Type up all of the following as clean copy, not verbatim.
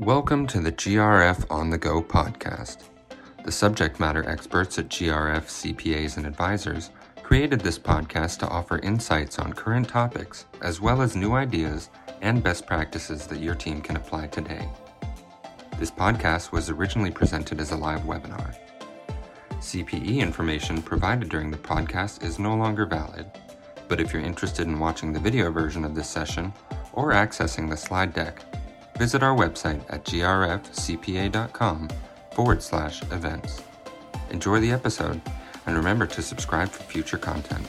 Welcome to the GRF On The Go podcast. The subject matter experts at GRF CPAs and Advisors created this podcast to offer insights on current topics, as well as new ideas and best practices that your team can apply today. This podcast was originally presented as a live webinar. CPE information provided during the podcast is no longer valid, but if you're interested in watching the video version of this session or accessing the slide deck, visit our website at grfcpa.com/events. Enjoy the episode, and remember to subscribe for future content.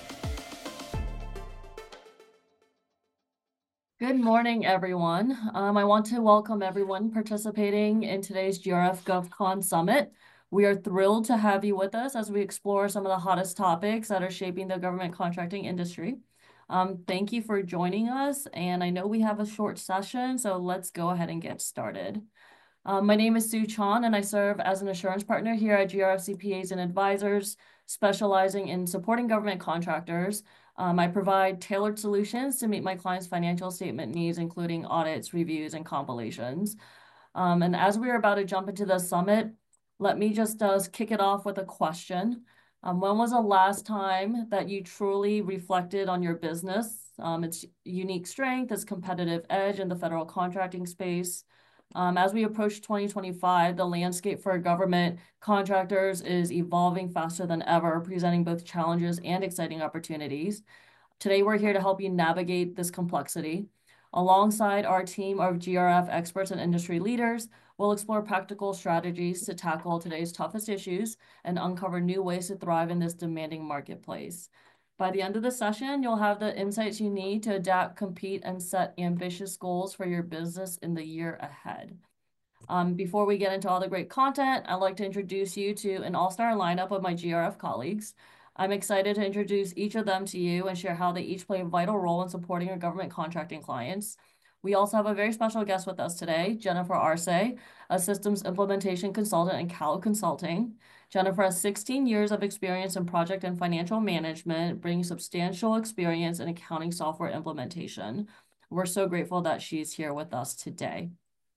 Good morning, everyone. I want to welcome everyone participating in today's GRF GovCon Summit. We are thrilled to have you with us as we explore some of the hottest topics that are shaping the government contracting industry. Thank you for joining us, and I know we have a short session, so let's go ahead and get started. My name is Sue Chan, and I serve as an assurance partner here at GRF CPAs and Advisors, specializing in supporting government contractors. I provide tailored solutions to meet my clients' financial statement needs, including audits, reviews, and compilations. And as we are about to jump into the summit, let me just kick it off with a question. When was the last time that you truly reflected on your business, its unique strength, its competitive edge in the federal contracting space? As we approach 2025, the landscape for government contractors is evolving faster than ever, presenting both challenges and exciting opportunities. Today, we're here to help you navigate this complexity. Alongside our team of GRF experts and industry leaders, we'll explore practical strategies to tackle today's toughest issues and uncover new ways to thrive in this demanding marketplace. By the end of the session, you'll have the insights you need to adapt, compete, and set ambitious goals for your business in the year ahead. Before we get into all the great content, I'd like to introduce you to an all-star lineup of my GRF colleagues. I'm excited to introduce each of them to you and share how they each play a vital role in supporting our government contracting clients. We also have a very special guest with us today, Jennifer Arce, a systems implementation consultant at Cal Consulting. Jennifer has 16 years of experience in project and financial management, bringing substantial experience in accounting software implementation. We're so grateful that she's here with us today.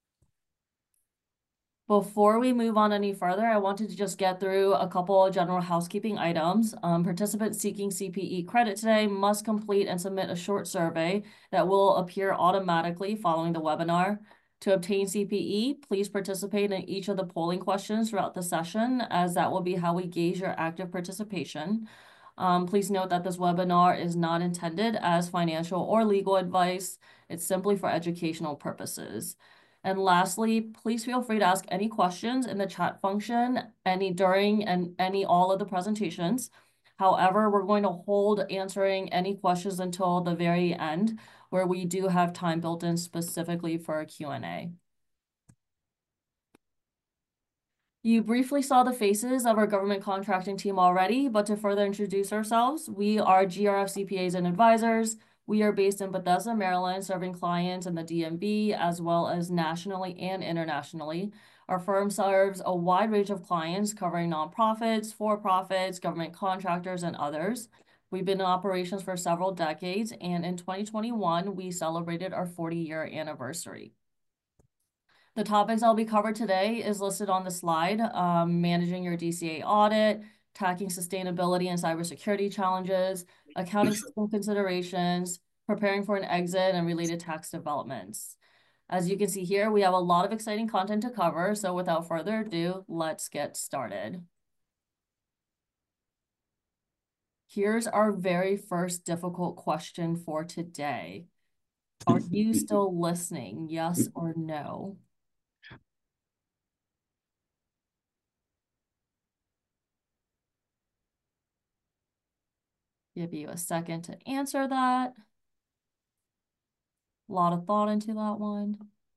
Before we move on any further, I wanted to just get through a couple of general housekeeping items. Participants seeking CPE credit today must complete and submit a short survey that will appear automatically following the webinar. To obtain CPE, please participate in each of the polling questions throughout the session, as that will be how we gauge your active participation. Please note that this webinar is not intended as financial or legal advice. It's simply for educational purposes. And lastly, please feel free to ask any questions in the chat function, during and all of the presentations. However, we're going to hold answering any questions until the very end, where we do have time built in specifically for a Q&A. You briefly saw the faces of our government contracting team already, but to further introduce ourselves, we are GRF CPAs and Advisors. We are based in Bethesda, Maryland, serving clients in the DMV as well as nationally and internationally. Our firm serves a wide range of clients covering nonprofits, for-profits, government contractors, and others. We've been in operations for several decades, and in 2021, we celebrated our 40-year anniversary. The topics I'll be covered today is listed on the slide: managing your DCA audit, tackling sustainability and cybersecurity challenges, accounting system considerations, preparing for an exit, and related tax developments. As you can see here, we have a lot of exciting content to cover, so without further ado, let's get started. Here's our very first difficult question for today. Are you still listening? Yes or no? Give you a second to answer that. A lot of thought into that one.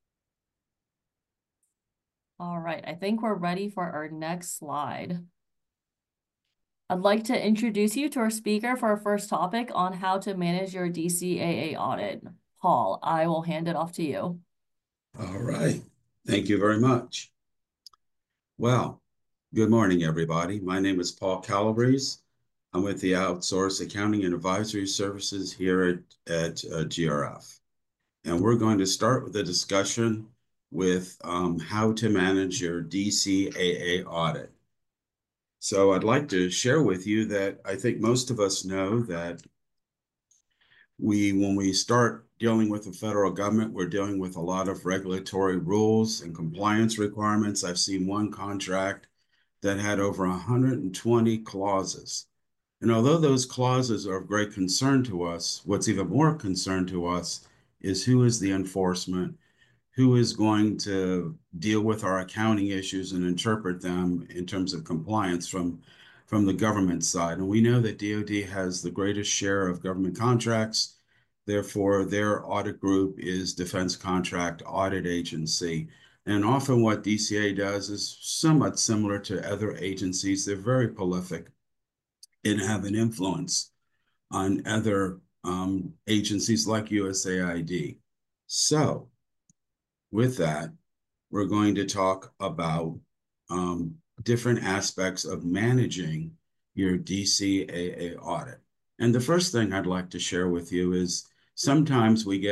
All right, I think we're ready for our next slide. I'd like to introduce you to our speaker for our first topic on how to manage your DCAA audit. Paul, I will hand it off to you. All right, thank you very much. Well, good morning, everybody. My name is Paul Calabrese. I'm with the Outsourced Accounting and Advisory Services here at GRF. And we're going to start with a discussion with how to manage your DCAA audit. So I'd like to share with you that I think most of us know that when we start dealing with the federal government, we're dealing with a lot of regulatory rules and compliance requirements. I've seen one contract that had over 120 clauses. And although those clauses are of great concern to us, what's even more concern to us is who is the enforcement, who is going to deal with our accounting issues and interpret them in terms of compliance from the government side. And we know that DoD has the greatest share of government contracts. Therefore, their audit group is Defense Contract Audit Agency. And often what DCA does is somewhat similar to other agencies. They're very prolific and have an influence on other agencies like USAID. So with that, we're going to talk about different aspects of managing your DCAA audit. And the first thing I'd like to share with you is sometimes we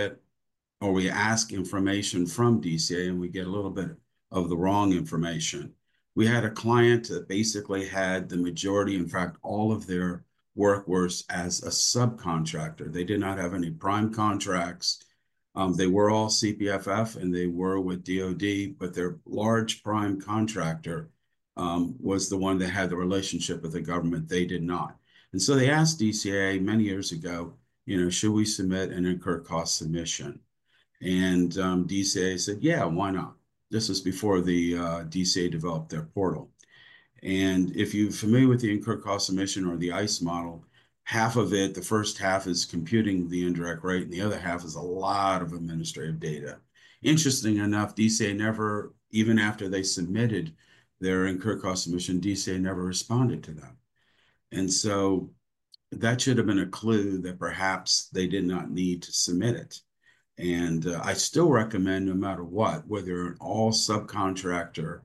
ask information from DCAA and we get a little bit of the wrong information. We had a client that basically had the majority, in fact, all of their work was as a subcontractor. They did not have any prime contracts. They were all CPFF and they were with DoD, but their large prime contractor was the one that had the relationship with the government. They did not. And so they asked DCAA many years ago, should we submit an incurred cost submission? And DCAA said, yeah, why not? This was before the DCAA developed their portal. And if you're familiar with the incurred cost submission or the ICE model, half of it, the first half is computing the indirect rate, and the other half is a lot of administrative data. Interesting enough, DCAA never, even after they submitted their incurred cost submission, DCAA never responded to them. And so that should have been a clue that perhaps they did not need to submit it. And I still recommend, no matter what, whether an all subcontractor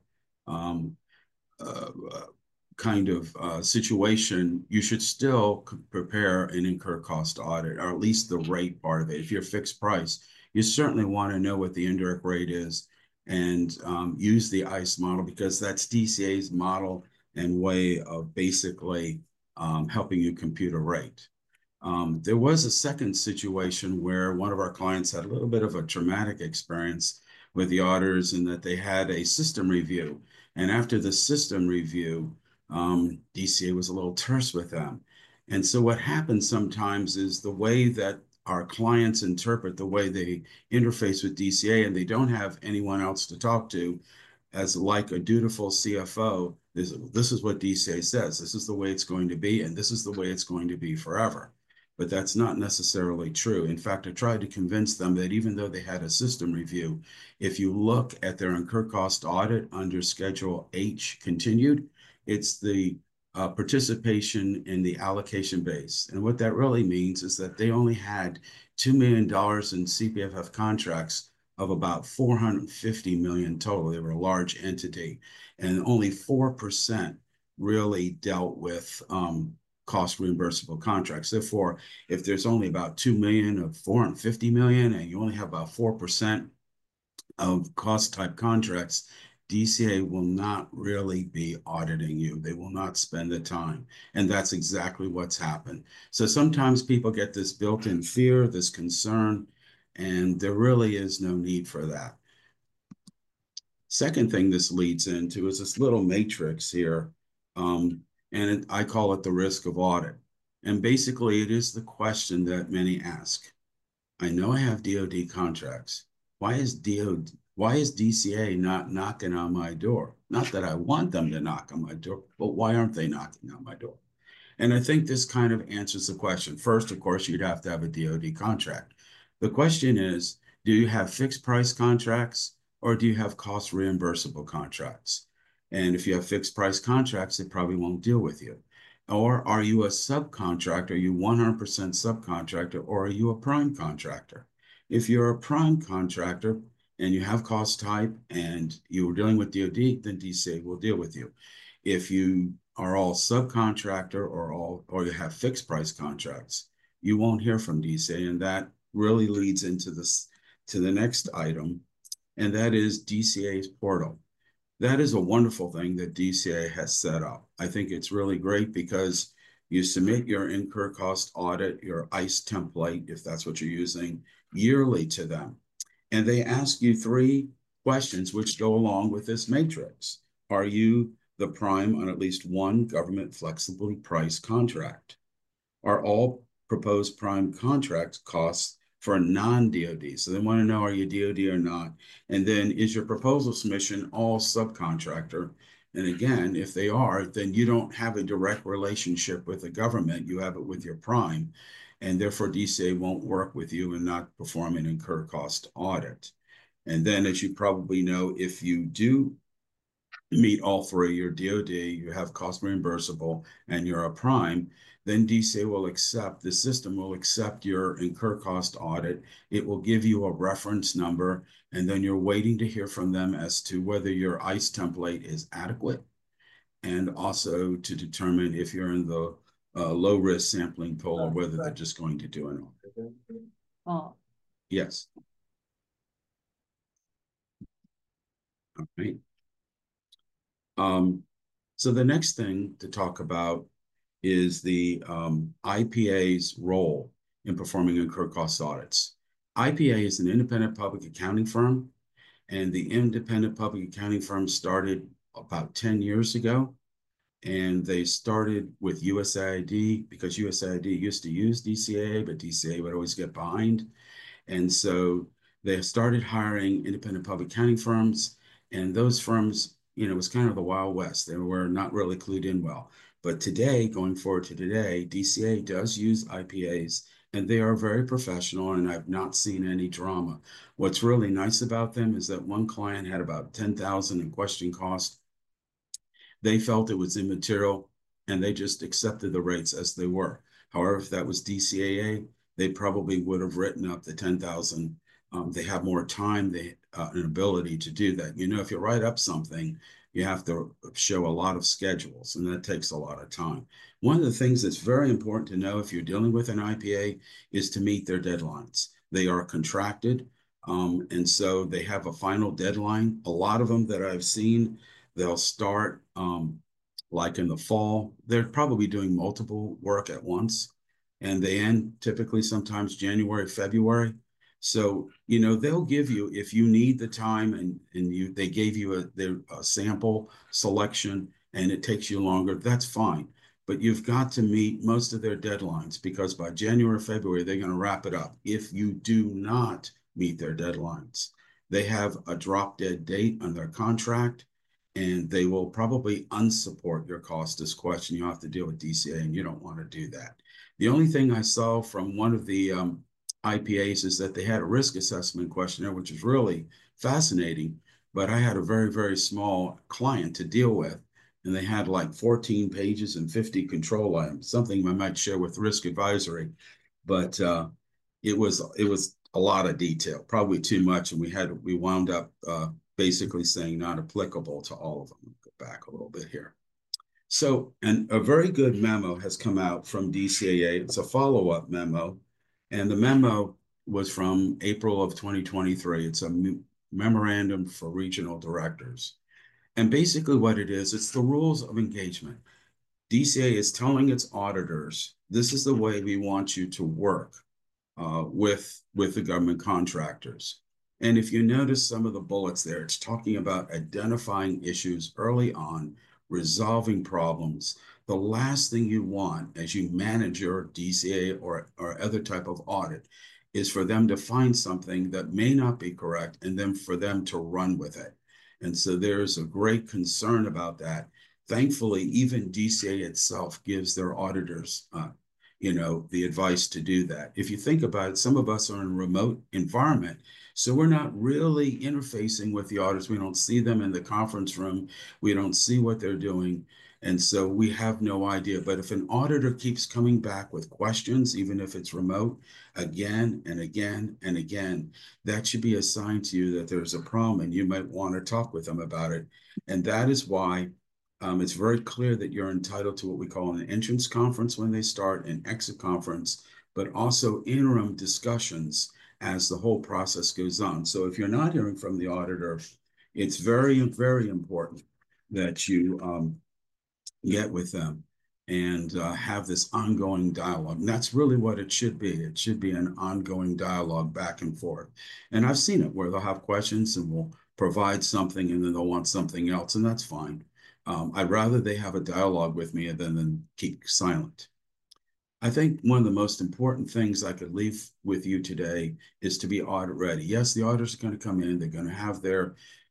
kind of situation, you should still prepare an incurred cost audit, or at least the rate part of it. If you're fixed price, you certainly want to know what the indirect rate is and use the ICE model, because that's DCA's model and way of basically helping you compute a rate. There was a second situation where one of our clients had a little bit of a traumatic experience with the auditors in that they had a system review. And after the system review, DCAA was a little terse with them. And so what happens sometimes is the way that our clients interpret the way they interface with DCAA, and they don't have anyone else to talk to, as like a dutiful CFO, this is what DCAA says. This is the way it's going to be, and this is the way it's going to be forever. But that's not necessarily true. In fact, I tried to convince them that even though they had a system review, if you look at their incurred cost audit under Schedule H continued, it's the participation in the allocation base. And what that really means is that they only had $2 million in CPFF contracts of about 450 million total. They were a large entity, and only 4% really dealt with cost reimbursable contracts. Therefore, if there's only about 2 million of 450 million and you only have about 4% of cost type contracts, DCAA will not really be auditing you. They will not spend the time. And that's exactly what's happened. So sometimes people get this built-in fear, this concern, and there really is no need for that. Second thing this leads into is this little matrix here. I call it the risk of audit. And basically, it is the question that many ask. I know I have DoD contracts. Why is DCAA not knocking on my door? Not that I want them to knock on my door, but why aren't they knocking on my door? And I think this kind of answers the question. First, of course, you'd have to have a DoD contract. The question is, do you have fixed price contracts or do you have cost reimbursable contracts? And if you have fixed price contracts, they probably won't deal with you. Or are you a subcontractor? Are you 100% subcontractor, or are you a prime contractor? If you're a prime contractor and you have cost type and you're dealing with DoD, then DCAA will deal with you. If you are all subcontractor or you have fixed price contracts, you won't hear from DCAA, and that really leads into the next item, and that is DCA's portal. That is a wonderful thing that DCA has set up. I think it's really great because you submit your incur cost audit, your ICE template, if that's what you're using, yearly to them. And they ask you 3 questions which go along with this matrix. Are you the prime on at least one government flexibly priced contract? Are all proposed prime contract costs for a non-DoD? So they want to know, are you DoD or not? And then is your proposal submission all subcontractor? And again, if they are, then you don't have a direct relationship with the government. You have it with your prime. And therefore, DCA won't work with you and not perform an incur cost audit. And then, as you probably know, if you do meet all 3, you're DoD, you have cost reimbursable, and you're a prime, then DCA will accept, the system will accept your incur cost audit. It will give you a reference number, and then you're waiting to hear from them as to whether your ICE template is adequate, and also to determine if you're in the low risk sampling pool or whether they're just going to do an audit. Oh, Yes. All right. So the next thing to talk about is the IPA's role in performing incurred cost audits. IPA is an independent public accounting firm, and the independent public accounting firm started about 10 years ago. And they started with USAID because USAID used to use DCAA, but DCAA would always get behind. And so they started hiring independent public accounting firms, and those firms, it was kind of the Wild West. They were not really clued in well. But today, going forward to today, DCA does use IPAs, and they are very professional, and I've not seen any drama. What's really nice about them is that one client had about $10,000 in question cost. They felt it was immaterial, and they just accepted the rates as they were. However, if that was DCAA, they probably would have written up the 10,000. They have more time, an ability to do that. If you write up something, you have to show a lot of schedules, and that takes a lot of time. One of the things that's very important to know if you're dealing with an IPA is to meet their deadlines. They are contracted, and so they have a final deadline. A lot of them that I've seen, they'll start like in the fall. They're probably doing multiple work at once, and they end typically sometimes January, February. So, they'll give you, if you need the time and they gave you a sample selection and it takes you longer, that's fine. But you've got to meet most of their deadlines because by January, February, they're going to wrap it up. If you do not meet their deadlines, they have a drop dead date on their contract, and they will probably unsupport your cost as question. You have to deal with DCA, and you don't want to do that. The only thing I saw from one of the IPAs is that they had a risk assessment questionnaire, which is really fascinating. But I had a very, very small client to deal with, and they had like 14 pages and 50 control items, something I might share with risk advisory. But it was a lot of detail, probably too much, and we wound up basically saying not applicable to all of them. Go back a little bit here. So, and a very good memo has come out from DCAA. It's a follow-up memo, and the memo was from April of 2023. It's a memorandum for regional directors. And basically what it is, it's the rules of engagement. DCA is telling its auditors, this is the way we want you to work with the government contractors. And if you notice some of the bullets there, it's talking about identifying issues early on, resolving problems. The last thing you want as you manage your DCA or other type of audit is for them to find something that may not be correct and then for them to run with it. And so there's a great concern about that. Thankfully, even DCA itself gives their auditors the advice to do that. If you think about it, some of us are in a remote environment, so we're not really interfacing with the auditors. We don't see them in the conference room. We don't see what they're doing. And so we have no idea. But if an auditor keeps coming back with questions, even if it's remote, again and again and again, that should be a sign to you that there's a problem and you might want to talk with them about it. And that is why it's very clear that you're entitled to what we call an entrance conference when they start, an exit conference, but also interim discussions as the whole process goes on. So if you're not hearing from the auditor, it's very, very important that you get with them and have this ongoing dialogue. And that's really what it should be. It should be an ongoing dialogue back and forth. And I've seen it where they'll have questions and we'll provide something and then they'll want something else, and that's fine. I'd rather they have a dialogue with me than keep silent. I think one of the most important things I could leave with you today is to be audit ready. Yes, the auditors are going to come in, they're going to have their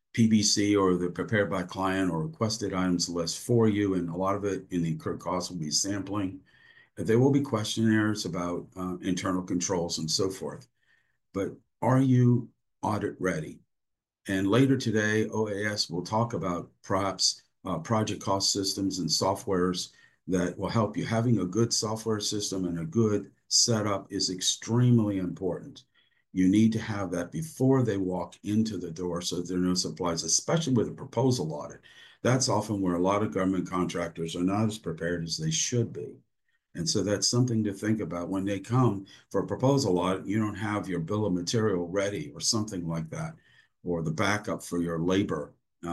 PBC or the prepared by client or requested items list for you, and a lot of it in the incurred costs will be sampling. There will be questionnaires about internal controls and so forth. But are you audit ready? And later today, OAS will talk about perhaps project cost systems and softwares that will help you. Having a good software system and a good setup is extremely important. You need to have that before they walk into the door so that there are no surprises, especially with a proposal audit. That's often where a lot of government contractors are not as prepared as they should be. And so that's something to think about when they come for a proposal audit. You don't have your bill of material ready or something like that, or the backup for your labor.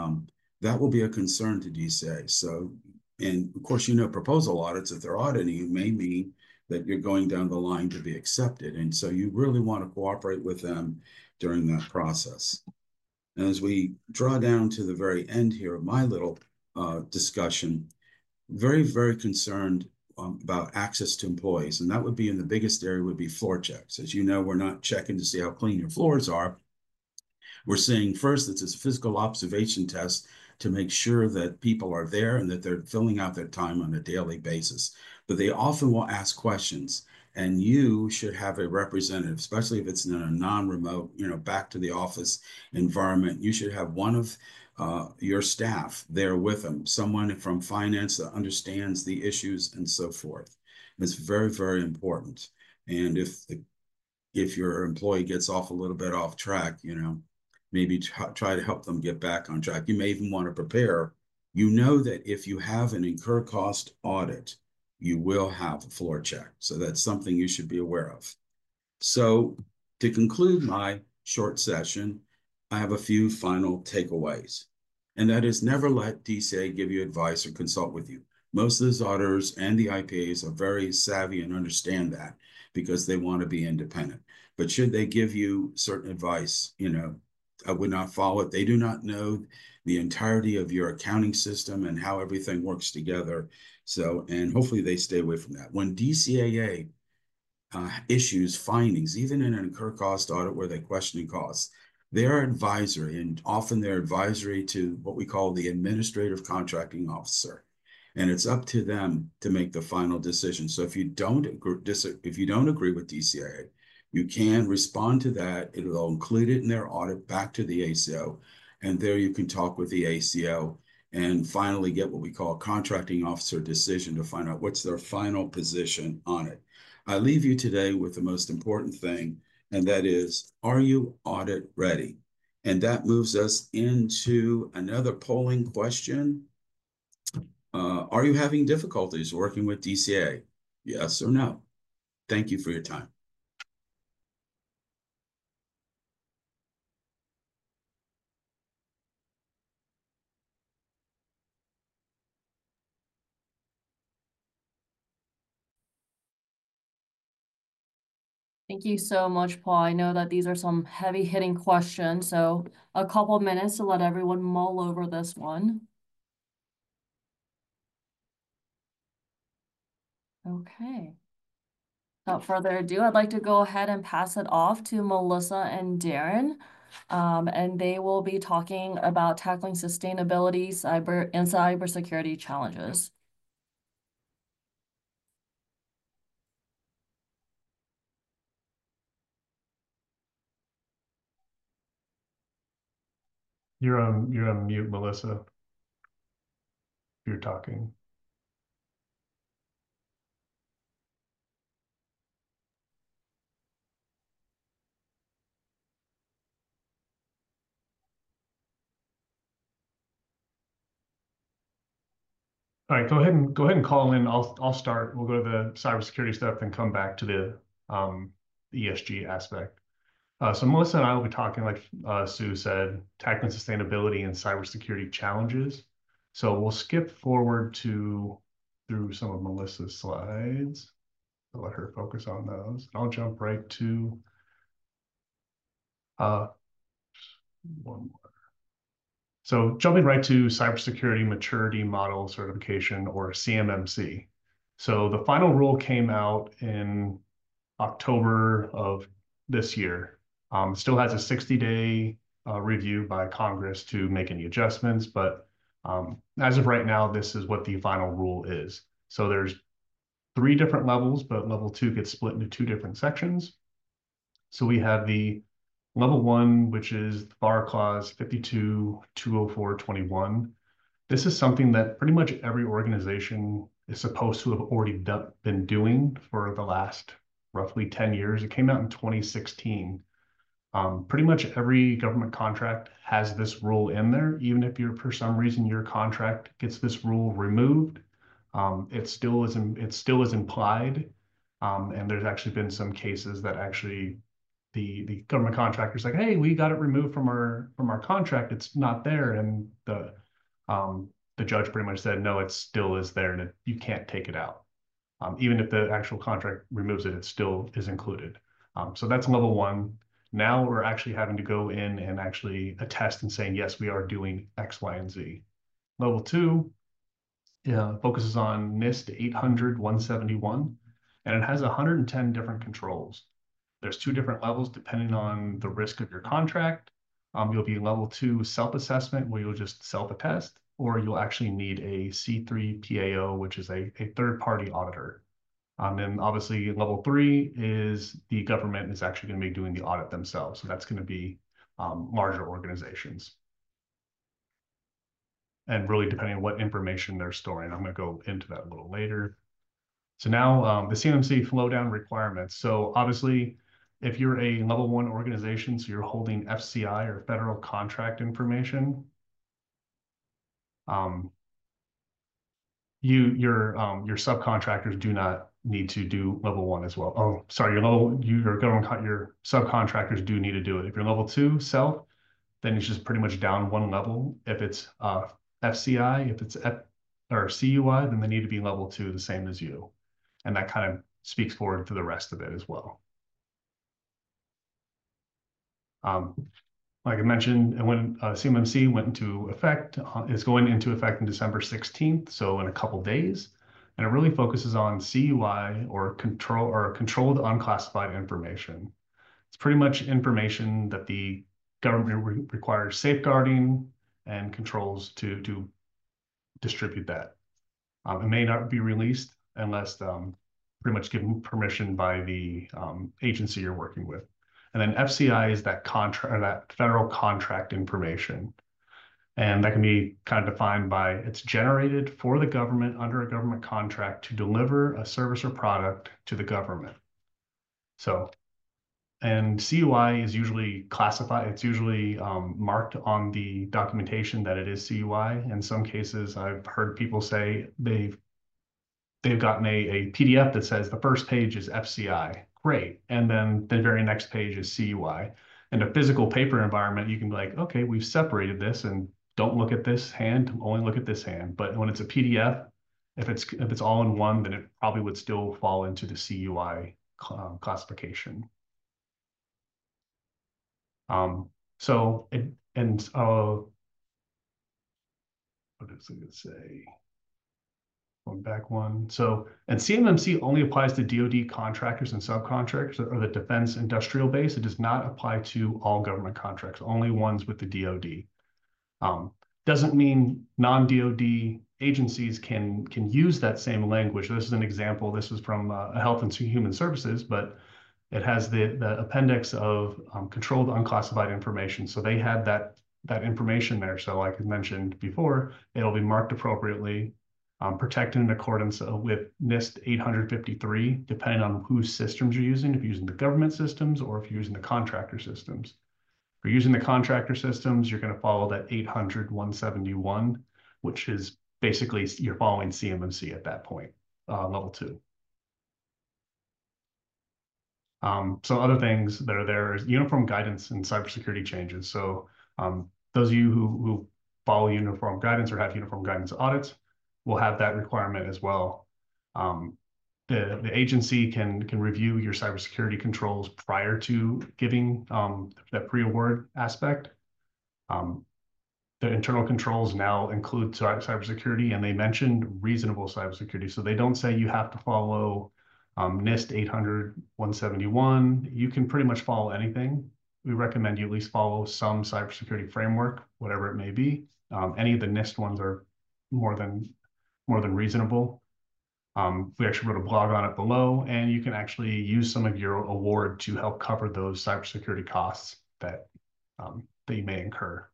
That will be a concern to DCA. So, and of course, proposal audits, if they're auditing you, may mean that you're going down the line to be accepted. And so you really want to cooperate with them during that process. And as we draw down to the very end here of my little discussion, very, very concerned about access to employees. And that would be in the biggest area would be floor checks. As you know, we're not checking to see how clean your floors are. We're saying first, it's a physical observation test to make sure that people are there and that they're filling out their time on a daily basis. But they often will ask questions, and you should have a representative, especially if it's in a non-remote, back to the office environment. You should have one of your staff there with them, someone from finance that understands the issues and so forth. It's very, very important. And if your employee gets off a little bit off track, maybe try to help them get back on track. You may even want to prepare. You know that if you have an incurred cost audit, you will have a floor check. So that's something you should be aware of. So to conclude my short session, I have a few final takeaways. And that is, never let DCA give you advice or consult with you. Most of those auditors and the IPAs are very savvy and understand that because they want to be independent. But should they give you certain advice, I would not follow it. They do not know the entirety of your accounting system and how everything works together. So, and hopefully they stay away from that. When DCAA issues findings, even in an incurred cost audit where they're questioning costs, they're advisory, and often they're advisory to what we call the administrative contracting officer. And it's up to them to make the final decision. So if you don't agree with DCAA, you can respond to that. It'll include it in their audit back to the ACO. And there you can talk with the ACO and finally get what we call a contracting officer decision to find out what's their final position on it. I leave you today with the most important thing, and that is, are you audit ready? And that moves us into another polling question. Are you having difficulties working with DCA? Yes or no? Thank you for your time. Thank you so much, Paul. I know that these are some heavy hitting questions, so a couple minutes to let everyone mull over this one. Okay. Without further ado, I'd like to go ahead and pass it off to Melissa and Darren, and they will be talking about tackling sustainability, cybersecurity challenges. You're on mute, Melissa. You're talking. All right, go ahead and call in. I'll start. We'll go to the cybersecurity stuff and come back to the ESG aspect. So Melissa and I will be talking, like Sue said, tackling sustainability and cybersecurity challenges. So we'll skip forward through some of Melissa's slides. I'll let her focus on those. I'll jump right to uh, one more. So jumping right to Cybersecurity Maturity Model Certification, or CMMC. So the final rule came out in October of this year. Still has a 60-day review by Congress to make any adjustments, but as of right now, this is what the final rule is. So there's 3 different levels, but level 2 gets split into 2 different sections. So we have the level 1, which is the FAR clause 52-204-21. This is something that pretty much every organization is supposed to have already been doing for the last roughly 10 years. It came out in 2016. Pretty much every government contract has this rule in there. Even if you're, for some reason, your contract gets this rule removed, it still is implied. And there's actually been some cases that actually the government contractor's like, hey, we got it removed from our contract. It's not there, and the judge pretty much said, no, it still is there, and you can't take it out. Even if the actual contract removes it, it still is included. So that's level 1. Now we're actually having to go in and actually attest and saying, yes, we are doing X, Y, and Z. Level 2 focuses on NIST 800-171, and it has 110 different controls. There's 2 different levels depending on the risk of your contract. You'll be level 2 self-assessment, where you'll just self-attest, or you'll actually need a C3 PAO, which is a third-party auditor. And obviously level 3 is the government is actually going to be doing the audit themselves. So that's going to be larger organizations. And really depending on what information they're storing. I'm going to go into that a little later. So now the CMMC flow down requirements. So obviously, if you're a level 1 organization, so you're holding FCI or federal contract information, your subcontractors do not need to do level 1 as well. Oh, sorry, your subcontractors do need to do it. If you're level 2 self, then it's just pretty much down 1 level. If it's FCI, if it's or CUI, then they need to be level 2, the same as you. And that kind of speaks forward to the rest of it as well. Like I mentioned, and when CMMC went into effect, is going into effect on December 16th, so in a couple days, and it really focuses on CUI, or controlled unclassified information. It's pretty much information that the government requires safeguarding and controls to distribute that. It may not be released unless pretty much given permission by the agency you're working with. And then FCI is that federal contract information. And that can be kind of defined by it's generated for the government under a government contract to deliver a service or product to the government. So, and CUI is usually classified, it's usually marked on the documentation that it is CUI. In some cases, I've heard people say they've gotten a PDF that says the first page is FCI. Great. And then the very next page is CUI. In a physical paper environment, you can be like, okay, we've separated this and don't look at this hand, only look at this hand. But when it's a PDF, if it's all in one, then it probably would still fall into the CUI classification. So what does it say? Going back one. So, and CMMC only applies to DoD contractors and subcontractors or the defense industrial base. It does not apply to all government contracts, only ones with the DoD. Doesn't mean non-DoD agencies can use that same language. This is an example. This is from Health and Human Services, but it has the appendix of controlled unclassified information. So they had that information there. So like I mentioned before, it'll be marked appropriately. Protected in accordance with NIST 853, depending on whose systems you're using, if you're using the government systems or if you're using the contractor systems. If you're using the contractor systems, you're going to follow that 800-171, which is basically you're following CMMC at that point, level 2. Some other things that are there is uniform guidance and cybersecurity changes. So those of you who follow uniform guidance or have uniform guidance audits will have that requirement as well. The agency can review your cybersecurity controls prior to giving that pre-award aspect. The internal controls now include cybersecurity, and they mentioned reasonable cybersecurity. So they don't say you have to follow NIST 800-171. You can pretty much follow anything. We recommend you at least follow some cybersecurity framework, whatever it may be. Any of the NIST ones are more than reasonable. We actually wrote a blog on it below, and you can actually use some of your award to help cover those cybersecurity costs that you may incur.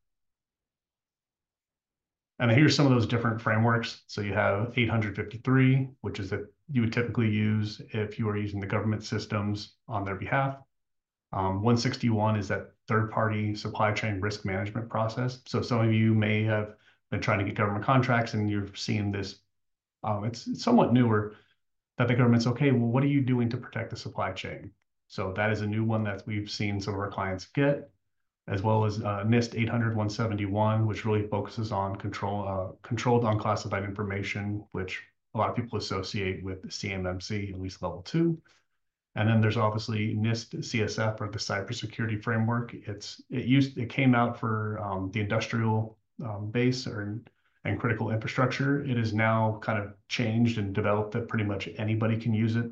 And here's some of those different frameworks. So you have 853, which is that you would typically use if you are using the government systems on their behalf. 161 is that third-party supply chain risk management process. So some of you may have been trying to get government contracts and you're seeing this. It's somewhat newer that the government's okay, well, what are you doing to protect the supply chain? So that is a new one that we've seen some of our clients get, as well as NIST 800-171, which really focuses on controlled unclassified information, which a lot of people associate with CMMC, at least level 2. And then there's obviously NIST CSF, or the cybersecurity framework. It came out for the industrial base and critical infrastructure. It is now kind of changed and developed that pretty much anybody can use it.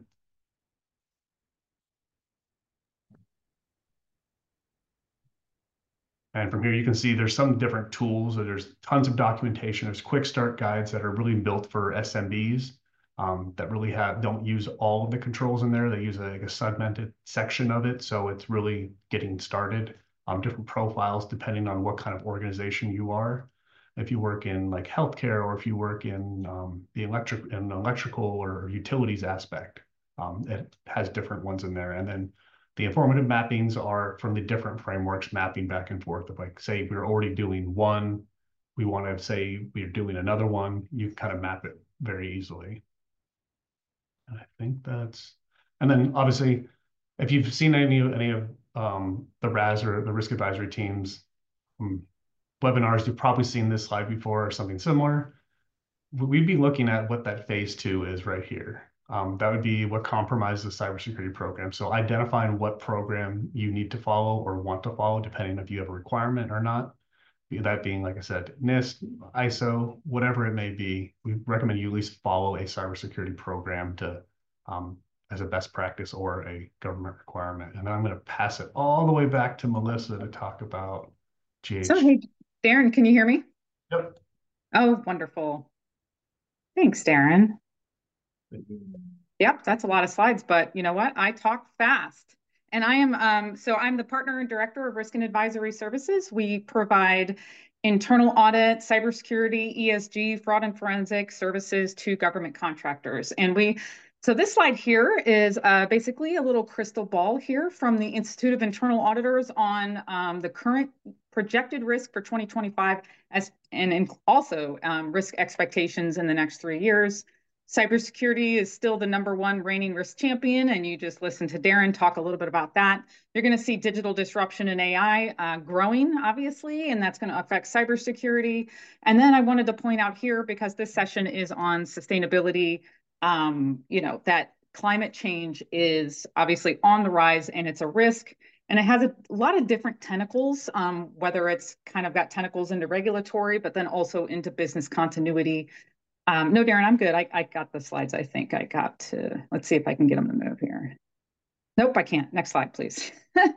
And from here, you can see there's some different tools. There's tons of documentation. There's quick start guides that are really built for SMBs that really don't use all of the controls in there. They use a segmented section of it. So it's really getting started. Different profiles depending on what kind of organization you are. If you work in like healthcare, or if you work in the electrical or utilities aspect, it has different ones in there. And then the informative mappings are from the different frameworks mapping back and forth. If, like, say we're already doing one, we want to say we're doing another one, you can kind of map it very easily. And I think and then obviously, if you've seen any of the RAS or the risk advisory teams webinars, you've probably seen this slide before or something similar. We'd be looking at what that phase 2 is right here. That would be what compromises the cybersecurity program. So identifying what program you need to follow or want to follow, depending if you have a requirement or not. That being, like I said, NIST, ISO, whatever it may be, we recommend you at least follow a cybersecurity program to as a best practice or a government requirement. And then I'm going to pass it all the way back to Melissa to talk about GH. So, hey, Darren, can you hear me? Yep. Oh, wonderful. Thanks, Darren. Yep, that's a lot of slides, but you know what? I talk fast. And I am, I'm the partner and director of Risk and Advisory Services. We provide internal audit, cybersecurity, ESG, fraud and forensic services to government contractors. And so this slide here is basically a little crystal ball here from the Institute of Internal Auditors on the current projected risk for 2025 and also risk expectations in the next 3 years. Cybersecurity is still the #1 reigning risk champion, and you just listened to Darren talk a little bit about that. You're going to see digital disruption and AI growing, obviously, and that's going to affect cybersecurity. And then I wanted to point out here, because this session is on sustainability, that climate change is obviously on the rise and it's a risk. And it has a lot of different tentacles, whether it's kind of got tentacles into regulatory, but then also into business continuity. No, Darren, I'm good. I got the slides. I think I got to, let's see if I can get them to move here. Nope, I can't. Next slide, please.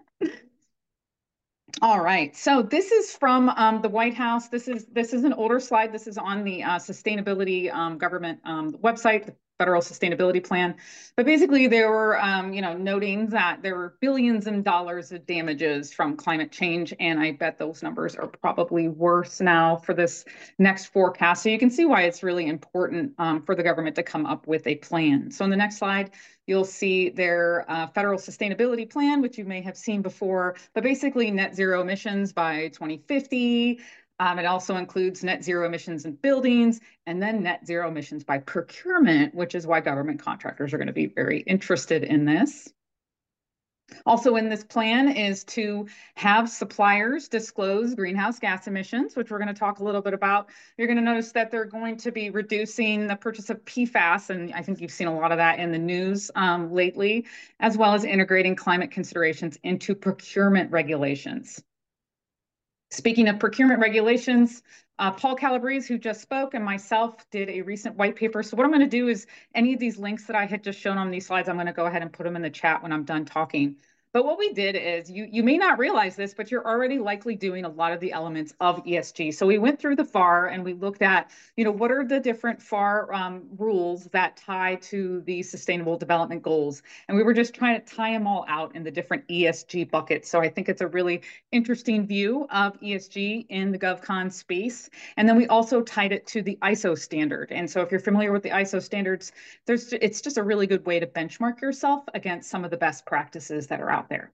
All right. So this is from the White House. This is an older slide. This is on the sustainability government website, the Federal Sustainability Plan. But basically, they were, noting that there were billions in dollars of damages from climate change, and I bet those numbers are probably worse now for this next forecast. So you can see why it's really important for the government to come up with a plan. So in the next slide, you'll see their Federal Sustainability Plan, which you may have seen before, but basically net zero emissions by 2050. It also includes net zero emissions in buildings, and then net zero emissions by procurement, which is why government contractors are going to be very interested in this. Also in this plan is to have suppliers disclose greenhouse gas emissions, which we're going to talk a little bit about. You're going to notice that they're going to be reducing the purchase of PFAS, and I think you've seen a lot of that in the news lately, as well as integrating climate considerations into procurement regulations. Speaking of procurement regulations, Paul Calabrese, who just spoke, and myself did a recent white paper. So what I'm going to do is any of these links that I had just shown on these slides, I'm going to go ahead and put them in the chat when I'm done talking. But what we did is, you may not realize this, but you're already likely doing a lot of the elements of ESG. So we went through the FAR and we looked at, what are the different FAR rules that tie to the Sustainable Development Goals. And we were just trying to tie them all out in the different ESG buckets. So I think it's a really interesting view of ESG in the GovCon space. And then we also tied it to the ISO standard. And so if you're familiar with the ISO standards, it's just a really good way to benchmark yourself against some of the best practices that are out there.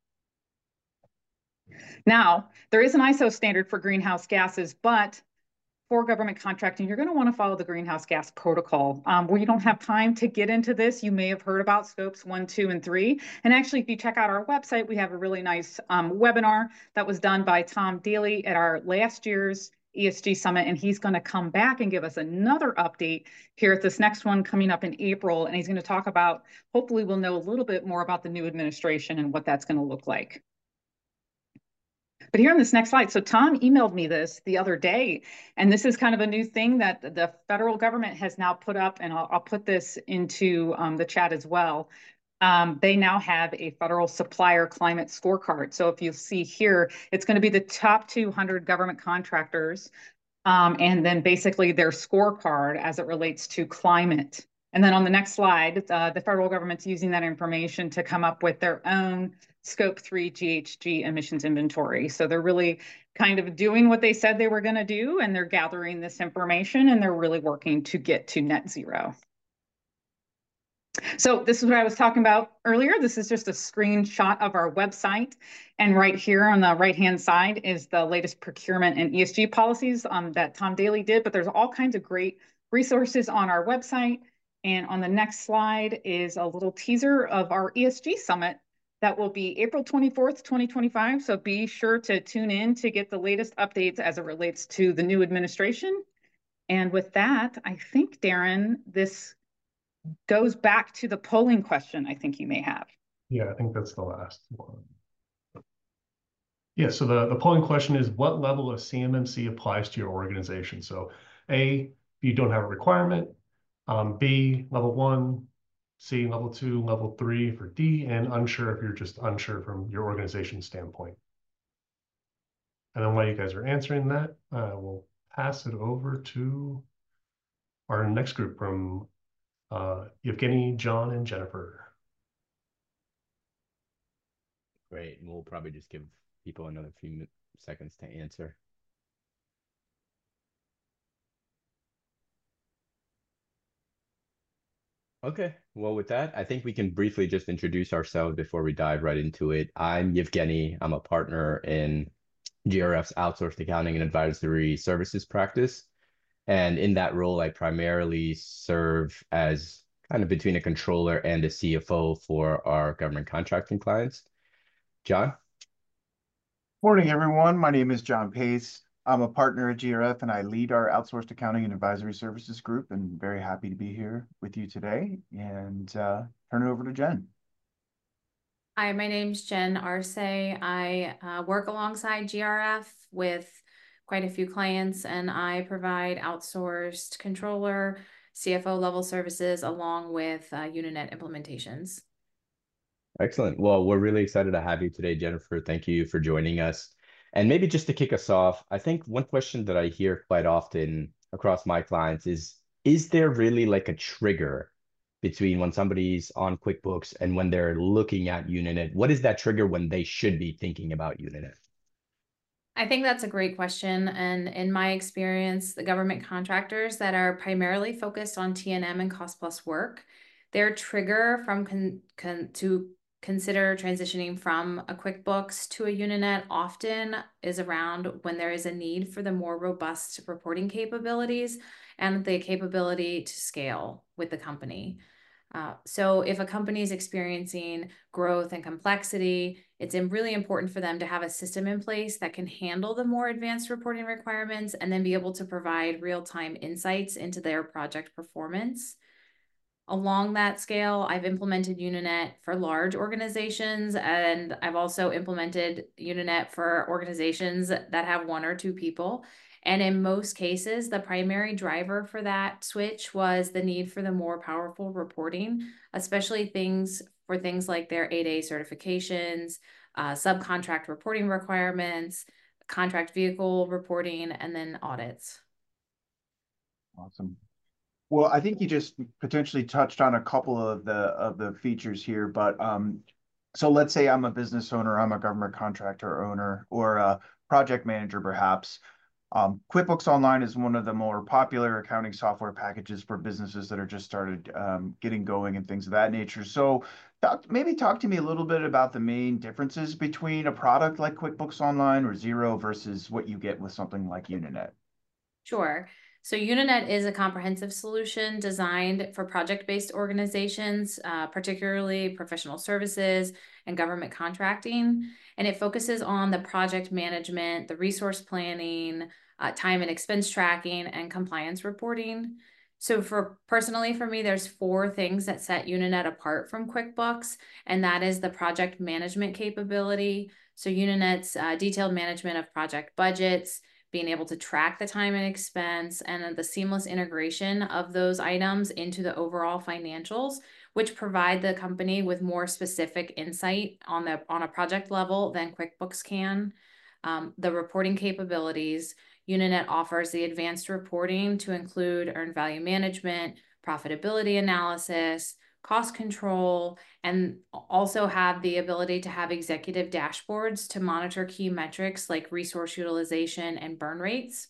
Now, there is an ISO standard for greenhouse gases, but for government contracting, you're going to want to follow the greenhouse gas protocol. We don't have time to get into this. You may have heard about scopes 1, 2, and 3. And actually, if you check out our website, we have a really nice webinar that was done by Tom Daly at our last year's ESG Summit, and he's going to come back and give us another update here at this next one coming up in April. And he's going to talk about, hopefully we'll know a little bit more about the new administration and what that's going to look like. But here on this next slide, so Tom emailed me this the other day, and this is kind of a new thing that the federal government has now put up, and I'll put this into the chat as well. They now have a federal supplier climate scorecard. So if you see here, it's going to be the top 200 government contractors, and then basically their scorecard as it relates to climate. And then on the next slide, the federal government's using that information to come up with their own Scope 3 GHG emissions inventory. So they're really kind of doing what they said they were going to do, and they're gathering this information, and they're really working to get to net zero. So this is what I was talking about earlier. This is just a screenshot of our website. And right here on the right-hand side is the latest procurement and ESG policies that Tom Daly did, but there's all kinds of great resources on our website. And on the next slide is a little teaser of our ESG Summit that will be April 24th, 2025. So be sure to tune in to get the latest updates as it relates to the new administration. And with that, I think, Darren, this goes back to the polling question I think you may have. Yeah, I think that's the last one. Yeah, so the polling question is, what level of CMMC applies to your organization? So A, if you don't have a requirement, B, level 1, C, level 2, level 3 for D, and unsure if you're just unsure from your organization standpoint. And then while you guys are answering that, we'll pass it over to our next group from Evgeny, John, and Jennifer. Great, and we'll probably just give people another few seconds to answer. Okay, well, with that, I think we can briefly just introduce ourselves before we dive right into it. I'm Evgeny. I'm a partner in GRF's outsourced accounting and advisory services practice. And in that role, I primarily serve as kind of between a controller and a CFO for our government contracting clients. John? Morning, everyone. My name is John Pace. I'm a partner at GRF, and I lead our outsourced accounting and advisory services group, and very happy to be here with you today and turn it over to Jen. Hi, my name's Jen Arce. I work alongside GRF with quite a few clients, and I provide outsourced controller, CFO level services along with Uninet implementations. Excellent. Well, we're really excited to have you today, Jennifer. Thank you for joining us. And maybe just to kick us off, I think one question that I hear quite often across my clients is there really like a trigger between when somebody's on QuickBooks and when they're looking at Uninet? What is that trigger when they should be thinking about Uninet? I think that's a great question. And in my experience, the government contractors that are primarily focused on T&M and cost plus work, their trigger from to consider transitioning from a QuickBooks to a Uninet often is around when there is a need for the more robust reporting capabilities and the capability to scale with the company. So if a company is experiencing growth and complexity, it's really important for them to have a system in place that can handle the more advanced reporting requirements and then be able to provide real-time insights into their project performance. Along that scale, I've implemented Uninet for large organizations, and I've also implemented Uninet for organizations that have 1 or 2 people. And in most cases, the primary driver for that switch was the need for the more powerful reporting, especially things like their 8A certifications, subcontract reporting requirements, contract vehicle reporting, and then audits. Awesome. Well, I think you just potentially touched on a couple of the features here, but so let's say I'm a business owner, I'm a government contractor owner, or a project manager, perhaps. QuickBooks Online is one of the more popular accounting software packages for businesses that are just started getting going and things of that nature. So maybe talk to me a little bit about the main differences between a product like QuickBooks Online or Xero versus what you get with something like Uninet. Sure. So Uninet is a comprehensive solution designed for project-based organizations, particularly professional services and government contracting. And it focuses on the project management, the resource planning, time and expense tracking, and compliance reporting. So personally for me, there's 4 things that set Uninet apart from QuickBooks, and that is the project management capability. So Uninet's detailed management of project budgets, being able to track the time and expense, and the seamless integration of those items into the overall financials, which provide the company with more specific insight on a project level than QuickBooks can. The reporting capabilities, Uninet offers the advanced reporting to include earned value management, profitability analysis, cost control, and also have the ability to have executive dashboards to monitor key metrics like resource utilization and burn rates.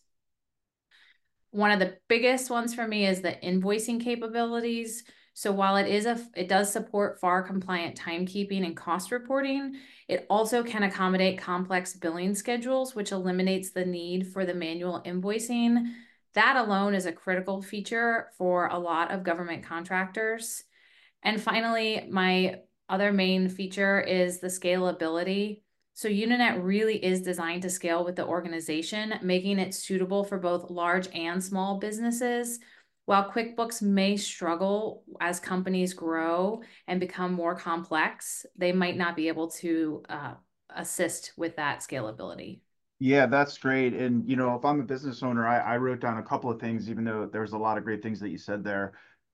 One of the biggest ones for me is the invoicing capabilities. So while it does support FAR compliant timekeeping and cost reporting, it also can accommodate complex billing schedules, which eliminates the need for the manual invoicing. That alone is a critical feature for a lot of government contractors. And finally, my other main feature is the scalability. So Uninet really is designed to scale with the organization, making it suitable for both large and small businesses. While QuickBooks may struggle as companies grow and become more complex, they might not be able to assist with that scalability. Yeah, that's great. And, you know, if I'm a business owner, I wrote down a couple of things, even though there's a lot of great things that you said there.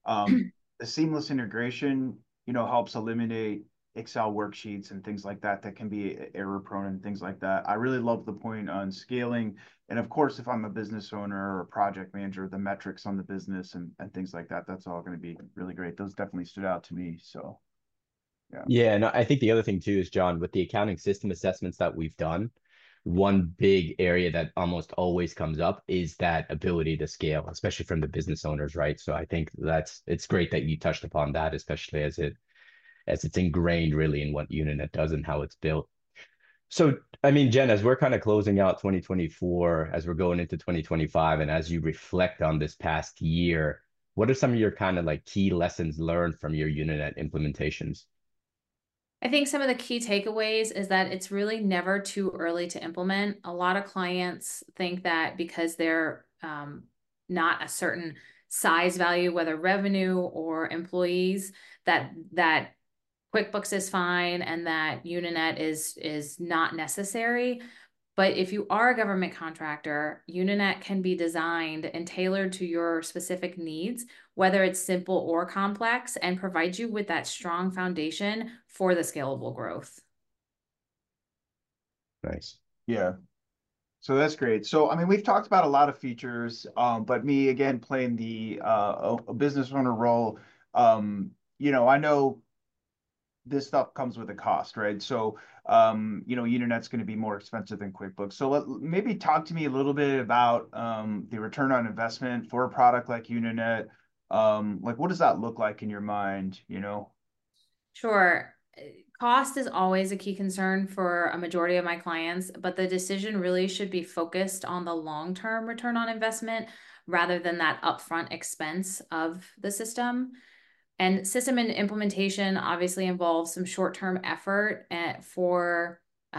The seamless integration, you know, helps eliminate Excel worksheets and things like that that can be error prone and things like that. I really love the point on scaling. And of course, if I'm a business owner or a project manager, the metrics on the business and things like that, that's all going to be really great. Those definitely stood out to me. So, yeah. Yeah, and I think the other thing too is, John, with the accounting system assessments that we've done, one big area that almost always comes up is that ability to scale, especially from the business owners, right? So I think it's great that you touched upon that, especially as it's ingrained really in what Uninet does and how it's built. So, I mean, Jen, as we're kind of closing out 2024, as we're going into 2025, and as you reflect on this past year, what are some of your kind of like key lessons learned from your Uninet implementations? I think some of the key takeaways is that it's really never too early to implement. A lot of clients think that because they're not a certain size value, whether revenue or employees, that QuickBooks is fine and that Uninet is not necessary. But if you are a government contractor, Uninet can be designed and tailored to your specific needs, whether it's simple or complex, and provide you with that strong foundation for the scalable growth. Nice. Yeah. So that's great. So, I mean, we've talked about a lot of features, but me, again, playing the a business owner role, you know, I know this stuff comes with a cost, right? So, you know, Unit's going to be more expensive than QuickBooks. So maybe talk to me a little bit about the return on investment for a product like Uninet. Like, what does that look like in your mind, you know? Sure. Cost is always a key concern for a majority of my clients, but the decision really should be focused on the long-term return on investment rather than that upfront expense of the system. And system and implementation obviously involves some short-term effort for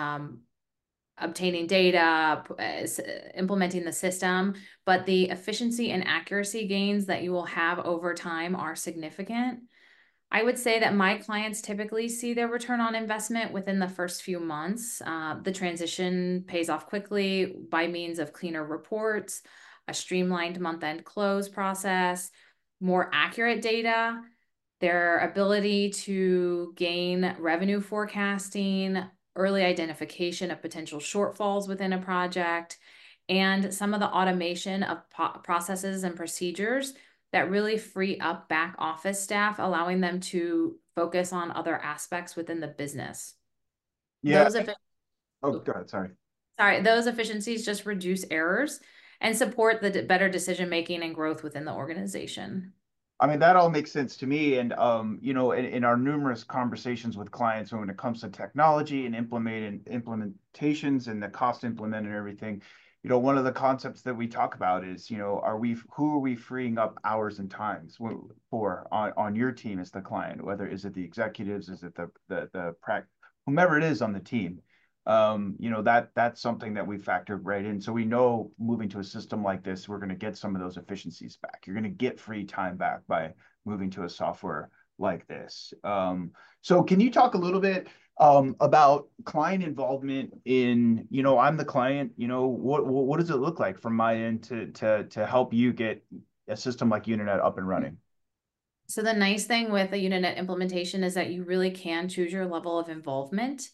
obtaining data, implementing the system, but the efficiency and accuracy gains that you will have over time are significant. I would say that my clients typically see their return on investment within the first few months. The transition pays off quickly by means of cleaner reports, a streamlined month-end close process, more accurate data, their ability to gain revenue forecasting, early identification of potential shortfalls within a project, and some of the automation of processes and procedures that really free up back office staff, allowing them to focus on other aspects within the business. Yeah. Oh, go ahead. Sorry. Those efficiencies just reduce errors and support the better decision-making and growth within the organization. I mean, that all makes sense to me. And, you know, in our numerous conversations with clients when it comes to technology and implementations and the cost to implement and everything, you know, one of the concepts that we talk about is, you know, who are we freeing up hours and times for on your team as the client, whether is it the executives, is it the whomever it is on the team. You know, that's something that we factored right in. So we know moving to a system like this, we're going to get some of those efficiencies back. You're going to get free time back by moving to a software like this. So can you talk a little bit about client involvement in, you know, I'm the client, you know, what does it look like from my end to help you get a system like Uninet up and running? So the nice thing with a Uninet implementation is that you really can choose your level of involvement.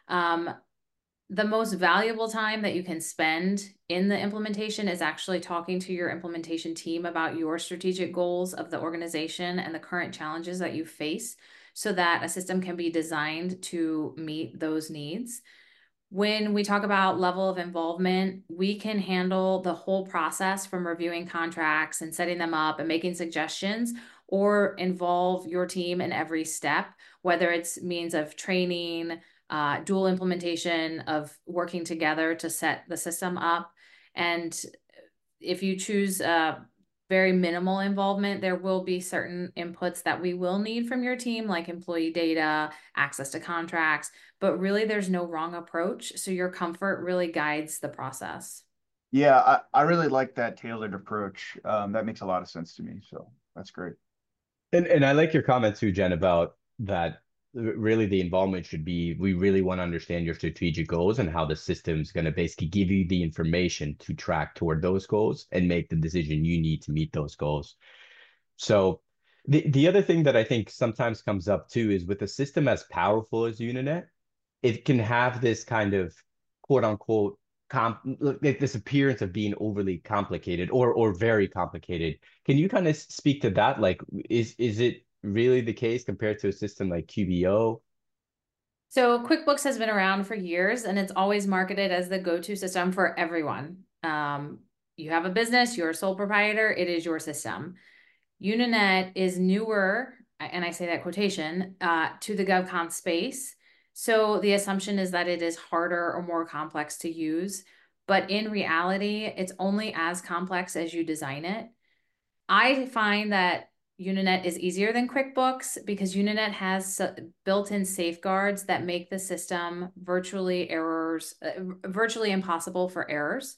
The most valuable time that you can spend in the implementation is actually talking to your implementation team about your strategic goals of the organization and the current challenges that you face so that a system can be designed to meet those needs. When we talk about level of involvement, we can handle the whole process from reviewing contracts and setting them up and making suggestions, or involve your team in every step, whether it's means of training, dual implementation of working together to set the system up. And if you choose very minimal involvement, there will be certain inputs that we will need from your team, like employee data, access to contracts, but really there's no wrong approach. So your comfort really guides the process. Yeah, I really like that tailored approach. That makes a lot of sense to me. So that's great. And I like your comment too, Jen, about that really the involvement should be, we really want to understand your strategic goals and how the system's going to basically give you the information to track toward those goals and make the decision you need to meet those goals. So the other thing that I think sometimes comes up too is with a system as powerful as Uninet, it can have this kind of quote unquote like this appearance of being overly complicated or very complicated. Can you kind of speak to that? Like, is it really the case compared to a system like QBO? So QuickBooks has been around for years and it's always marketed as the go-to system for everyone. You have a business, you're a sole proprietor, it is your system. Uninet is newer, and I say that quotation, to the GovCon space. So the assumption is that it is harder or more complex to use, but in reality, it's only as complex as you design it. I find that Uninet is easier than QuickBooks because Uninet has built-in safeguards that make the system virtually impossible for errors.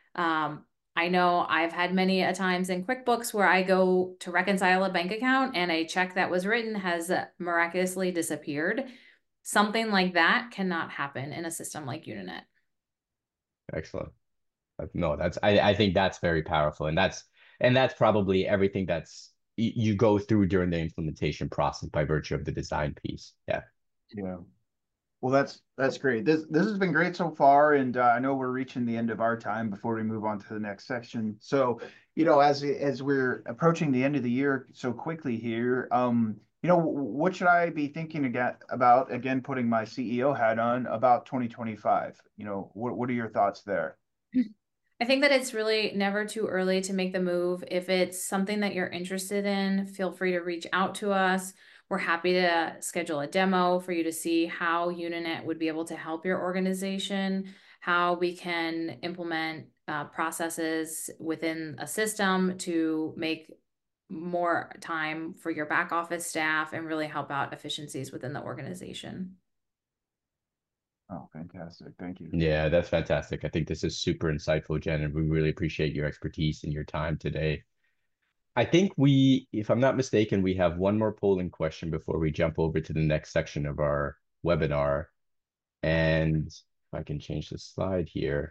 I know I've had many a times in QuickBooks where I go to reconcile a bank account and a check that was written has miraculously disappeared. Something like that cannot happen in a system like Uninet. Excellent. No, I think that's very powerful. And that's probably everything that's you go through during the implementation process by virtue of the design piece. Yeah. Yeah. Well, that's great. This has been great so far, and I know we're reaching the end of our time before we move on to the next section. So, you know, as we're approaching the end of the year so quickly here, you know, what should I be thinking about, again, putting my CEO hat on, about 2025? You know, what are your thoughts there? I think that it's really never too early to make the move. If it's something that you're interested in, feel free to reach out to us. We're happy to schedule a demo for you to see how Uninet would be able to help your organization, how we can implement processes within a system to make more time for your back office staff and really help out efficiencies within the organization. Oh, fantastic. Thank you. Yeah, that's fantastic. I think this is super insightful, Jen, and we really appreciate your expertise and your time today. I think if I'm not mistaken, we have one more polling question before we jump over to the next section of our webinar. And if I can change the slide here.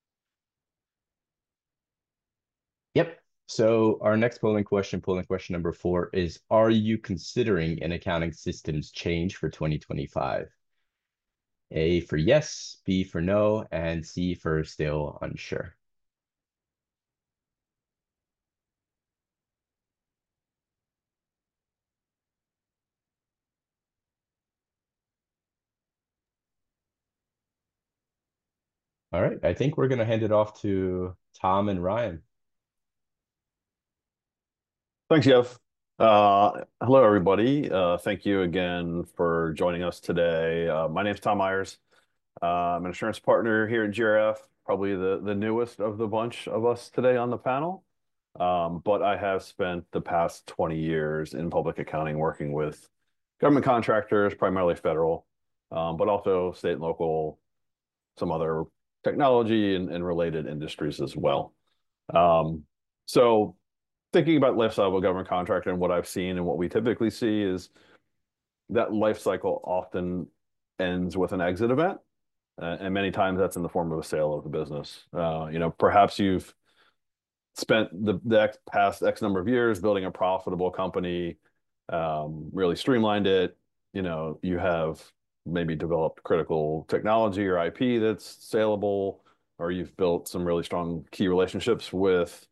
Yep. So our next polling question number 4 is, are you considering an accounting systems change for 2025? A for yes, B for no, and C for still unsure. All right, I think we're going to hand it off to Tom and Ryan. Thanks, Jeff. Hello, everybody. Thank you again for joining us today. My name is Tom Myers. I'm an insurance partner here at GRF, probably the newest of the bunch of us today on the panel. But I have spent the past 20 years in public accounting working with government contractors, primarily federal, but also state and local, some other technology and related industries as well. So thinking about life cycle of a government contractor and what I've seen and what we typically see is that life cycle often ends with an exit event. And many times that's in the form of a sale of the business. Perhaps you've spent the past X number of years building a profitable company, really streamlined it. You have maybe developed critical technology or IP that's saleable, or you've built some really strong key relationships with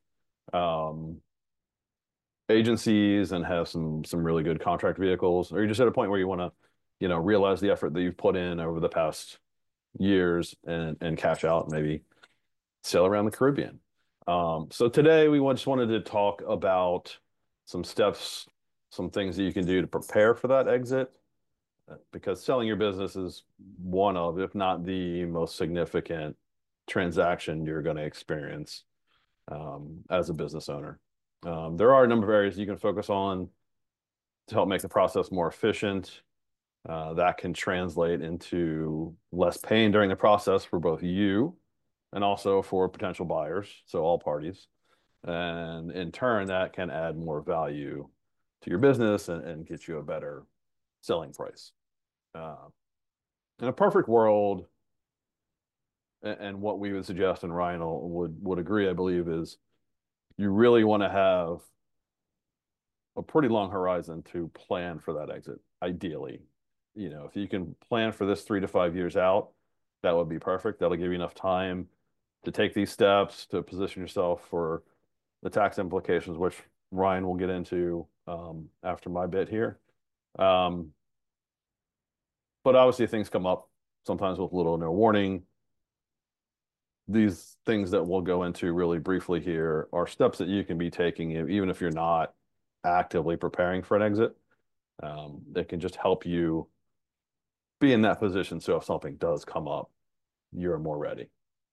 agencies and have some really good contract vehicles, or you're just at a point where you want to, realize the effort that you've put in over the past years and cash out, maybe sail around the Caribbean. So today we just wanted to talk about some steps, some things that you can do to prepare for that exit, because selling your business is one of, if not the most significant transaction you're going to experience as a business owner. There are a number of areas you can focus on to help make the process more efficient. That can translate into less pain during the process for both you and also for potential buyers, so all parties. And in turn, that can add more value to your business and get you a better selling price. In a perfect world, and what we would suggest, and Ryan would agree, I believe, is you really want to have a pretty long horizon to plan for that exit, ideally. If you can plan for this 3 to 5 years out, that would be perfect. That'll give you enough time to take these steps, to position yourself for the tax implications, which Ryan will get into after my bit here. But obviously things come up sometimes with little or no warning. These things that we'll go into really briefly here are steps that you can be taking even if you're not actively preparing for an exit. That can just help you be in that position, so if something does come up, you're more ready.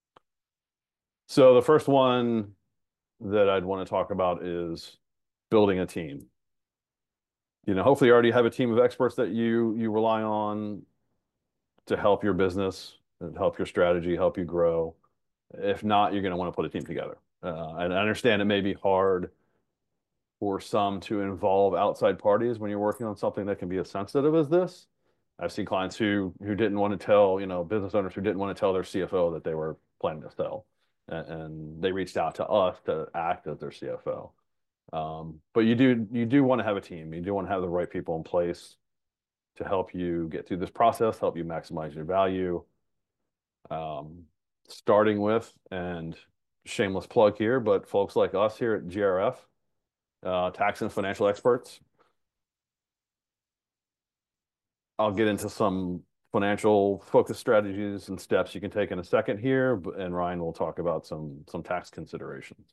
So the first one that I'd want to talk about is building a team. Hopefully you already have a team of experts that you rely on to help your business and help your strategy, help you grow. If not, you're going to want to put a team together. And I understand it may be hard for some to involve outside parties when you're working on something that can be as sensitive as this. I've seen clients who didn't want to tell, business owners who didn't want to tell their CFO that they were planning to sell. And they reached out to us to act as their CFO. But you do want to have a team. You do want to have the right people in place to help you get through this process, help you maximize your value. Starting with, and shameless plug here, but folks like us here at GRF, tax and financial experts. I'll get into some financial focus strategies and steps you can take in a second here, and Ryan will talk about some tax considerations.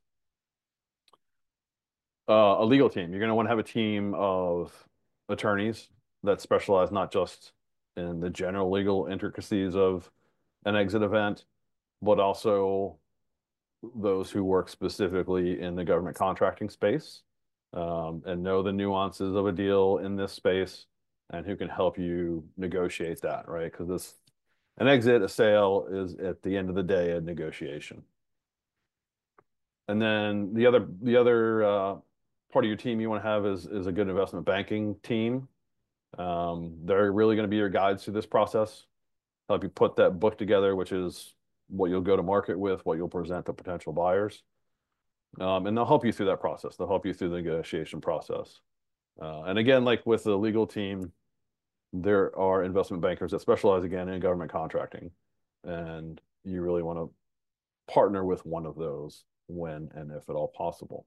A legal team. You're going to want to have a team of attorneys that specialize not just in the general legal intricacies of an exit event, but also those who work specifically in the government contracting space. and know the nuances of a deal in this space and who can help you negotiate that, right? Because an exit, a sale is at the end of the day a negotiation. And then the other part of your team you want to have is a good investment banking team. They're really going to be your guides through this process, help you put that book together, which is what you'll go to market with, what you'll present to potential buyers. And they'll help you through that process. They'll help you through the negotiation process. And again, like with the legal team, there are investment bankers that specialize again in government contracting. And you really want to partner with one of those when and if at all possible.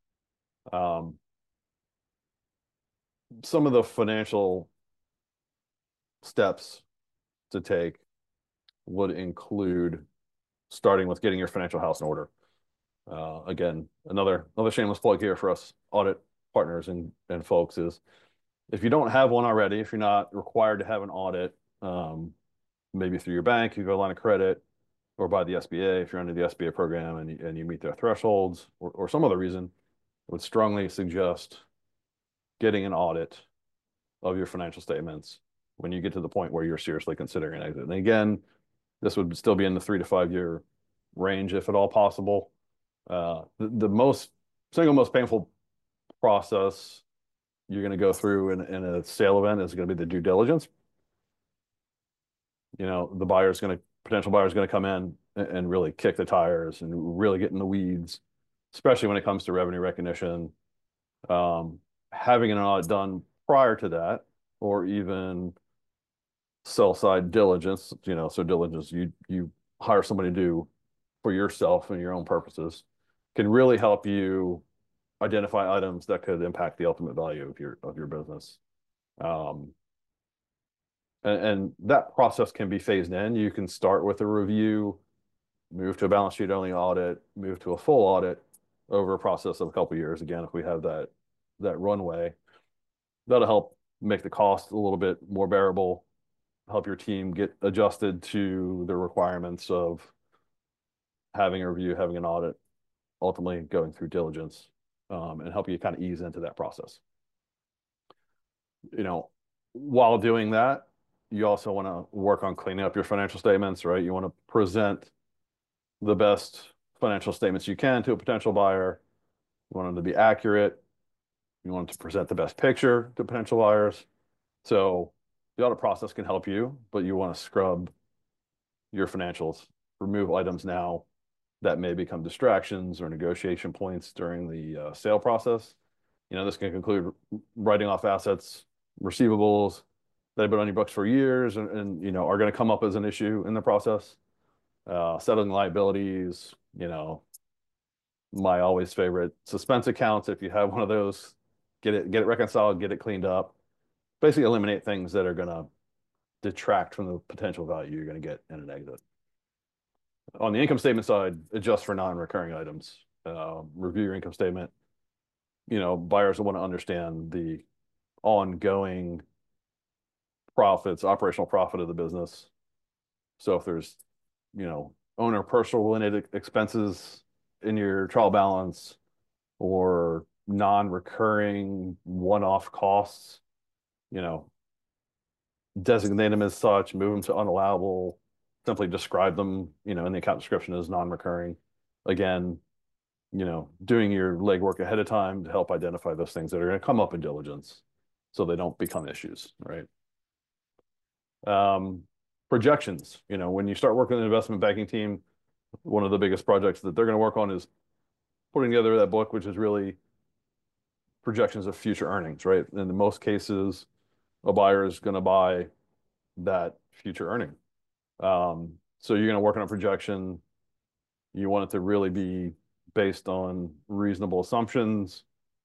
Some of the financial steps to take would include starting with getting your financial house in order. Again, another shameless plug here for us audit partners and folks is if you don't have one already, if you're not required to have an audit, maybe through your bank, you go line of credit, or by the SBA, if you're under the SBA program and you meet their thresholds or some other reason, I would strongly suggest getting an audit of your financial statements when you get to the point where you're seriously considering an exit. And again, this would still be in the 3 to 5 year range, if at all possible. The single most painful process you're going to go through in a sale event is going to be the due diligence. The potential buyer is going to come in and really kick the tires and really get in the weeds, especially when it comes to revenue recognition. Having an audit done prior to that, or even sell side diligence, so diligence you hire somebody to do for yourself and your own purposes, can really help you identify items that could impact the ultimate value of your business. And that process can be phased in. You can start with a review, move to a balance sheet only audit, move to a full audit over a process of a couple of years. Again, if we have that runway, that'll help make the cost a little bit more bearable, help your team get adjusted to the requirements of having a review, having an audit, ultimately going through diligence, and help you kind of ease into that process. While doing that, you also want to work on cleaning up your financial statements, right? You want to present the best financial statements you can to a potential buyer. You want them to be accurate. You want to present the best picture to potential buyers. So the audit process can help you, but you want to scrub your financials, remove items now that may become distractions or negotiation points during the sale process. This can include writing off assets, receivables that have been on your books for years and are going to come up as an issue in the process. Settling liabilities, my always favorite suspense accounts. If you have one of those, get it reconciled, get it cleaned up. Basically eliminate things that are going to detract from the potential value you're going to get in an exit. On the income statement side, adjust for non-recurring items. Review your income statement. Buyers will want to understand the ongoing operational profit of the business. So if there's, owner personal related expenses in your trial balance or non-recurring one-off costs, designate them as such, move them to unallowable, simply describe them, in the account description as non-recurring. Again, doing your legwork ahead of time to help identify those things that are going to come up in diligence so they don't become issues, right? Projections, when you start working with an investment banking team, one of the biggest projects that they're going to work on is putting together that book, which is really projections of future earnings, right? And in most cases, a buyer is going to buy that future earning. So you're going to work on a projection. You want it to really be based on reasonable assumptions.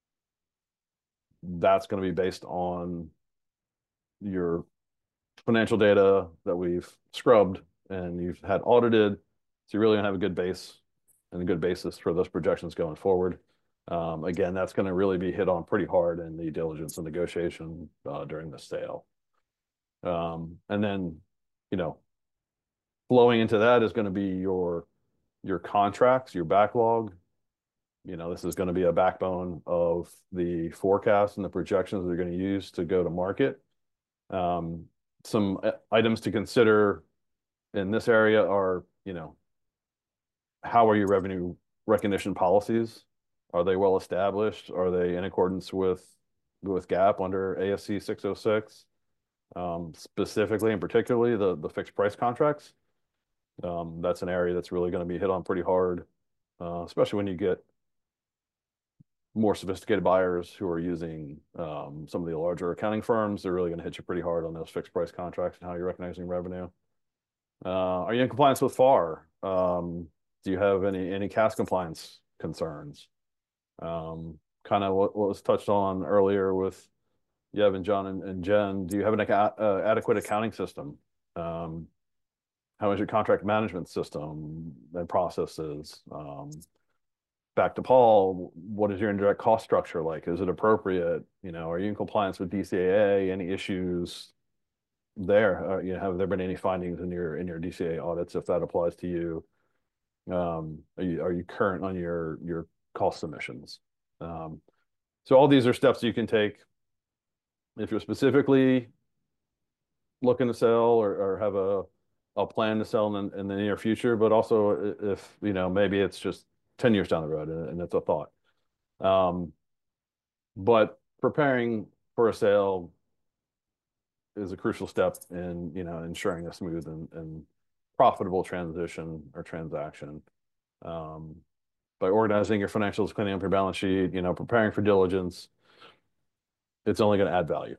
That's going to be based on your financial data that we've scrubbed and you've had audited. So you really going to have a good base and a good basis for those projections going forward. Again, that's going to really be hit on pretty hard in the diligence and negotiation during the sale. And then, flowing into that is going to be your contracts, your backlog, This is going to be a backbone of the forecast and the projections they're going to use to go to market. Some items to consider in this area are, how are your revenue recognition policies? Are they well established? Are they in accordance with GAAP under ASC 606? Specifically and particularly the fixed price contracts. That's an area that's really going to be hit on pretty hard, especially when you get more sophisticated buyers who are using some of the larger accounting firms. They're really going to hit you pretty hard on those fixed price contracts and how you're recognizing revenue. Are you in compliance with FAR? Do you have any CAS compliance concerns? Kind of what was touched on earlier with Yev and John and Jen. Do you have an adequate accounting system? How is your contract management system and processes? Back to Paul, what is your indirect cost structure like? Is it appropriate? Are you in compliance with DCAA? Any issues there? Have there been any findings in your DCAA audits, if that applies to you? Are you current on your cost submissions? So all these are steps you can take if you're specifically looking to sell or have a plan to sell in the near future, but also if maybe it's just 10 years down the road and it's a thought. But preparing for a sale is a crucial step in ensuring a smooth and profitable transition or transaction. By organizing your financials, cleaning up your balance sheet, preparing for diligence, it's only going to add value.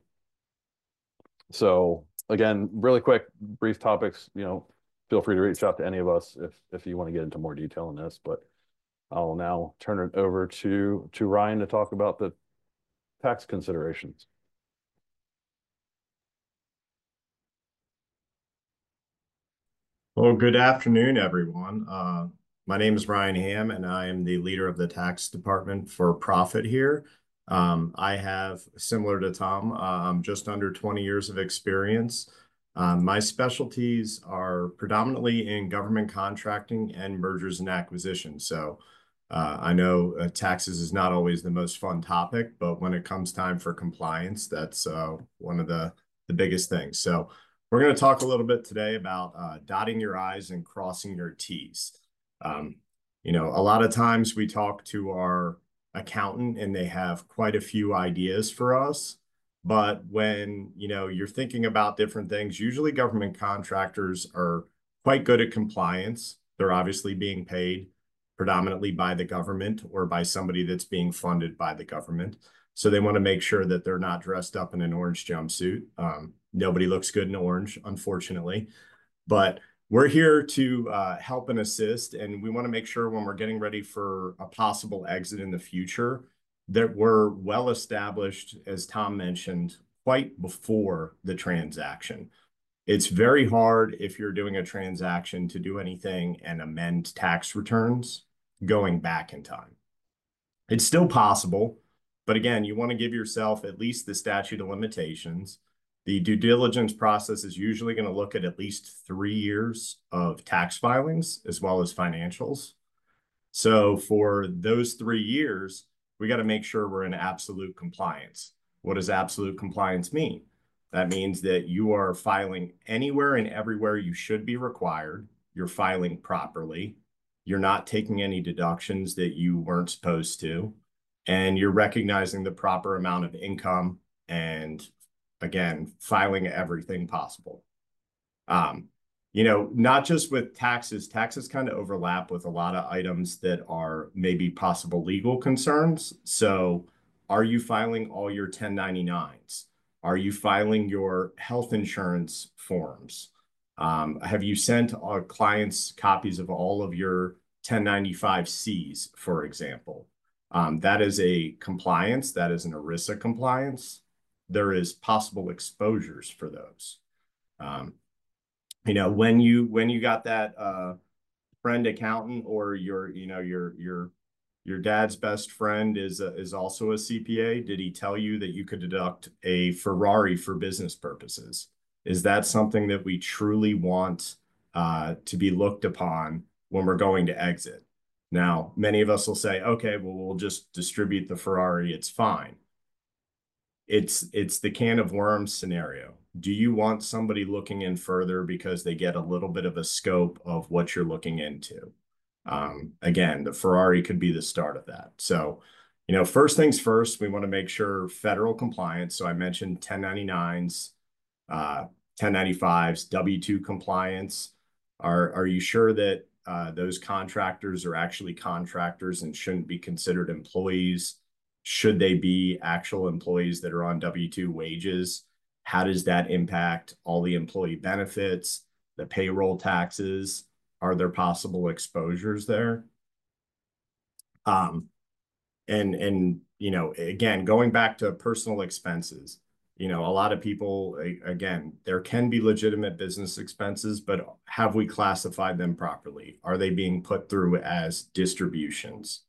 So again, really quick, brief topics, feel free to reach out to any of us if you want to get into more detail on this, but I'll now turn it over to Ryan to talk about the tax considerations. Well, good afternoon, everyone. My name is Ryan Ham, and I am the leader of the tax department for Profit here. I have, similar to Tom, just under 20 years of experience. My specialties are predominantly in government contracting and mergers and acquisitions. So I know taxes is not always the most fun topic, but when it comes time for compliance, that's one of the biggest things. So we're going to talk a little bit today about dotting your I's and crossing your T's. A lot of times we talk to our accountant and they have quite a few ideas for us. But when, you're thinking about different things, usually government contractors are quite good at compliance. They're obviously being paid predominantly by the government or by somebody that's being funded by the government. So they want to make sure that they're not dressed up in an orange jumpsuit. Nobody looks good in orange, unfortunately. But we're here to help and assist, and we want to make sure when we're getting ready for a possible exit in the future that we're well established, as Tom mentioned, quite before the transaction. It's very hard if you're doing a transaction to do anything and amend tax returns going back in time. It's still possible, but again, you want to give yourself at least the statute of limitations. The due diligence process is usually going to look at least 3 years of tax filings as well as financials. So for those 3 years, we got to make sure we're in absolute compliance. What does absolute compliance mean? That means that you are filing anywhere and everywhere you should be required. You're filing properly. You're not taking any deductions that you weren't supposed to. And you're recognizing the proper amount of income and, again, filing everything possible. Not just with taxes. Taxes kind of overlap with a lot of items that are maybe possible legal concerns. So are you filing all your 1099s? Are you filing your health insurance forms? Have you sent our clients copies of all of your 1095Cs, for example? That is a compliance. That is an ERISA compliance. There is possible exposures for those. When you got that friend accountant or your dad's best friend is also a CPA, did he tell you that you could deduct a Ferrari for business purposes? Is that something that we truly want to be looked upon when we're going to exit? Now, many of us will say, okay, well, we'll just distribute the Ferrari, it's fine. It's the can of worms scenario. Do you want somebody looking in further because they get a little bit of a scope of what you're looking into? Again, the Ferrari could be the start of that. So, you know, first things first, we want to make sure federal compliance. So I mentioned 1099s, 1095s, W-2 compliance. Are you sure that those contractors are actually contractors and shouldn't be considered employees? Should they be actual employees that are on W-2 wages? How does that impact all the employee benefits, the payroll taxes? Are there possible exposures there? And you know, again, going back to personal expenses, you know, a lot of people, again, there can be legitimate business expenses, but have we classified them properly? Are they being put through as distributions?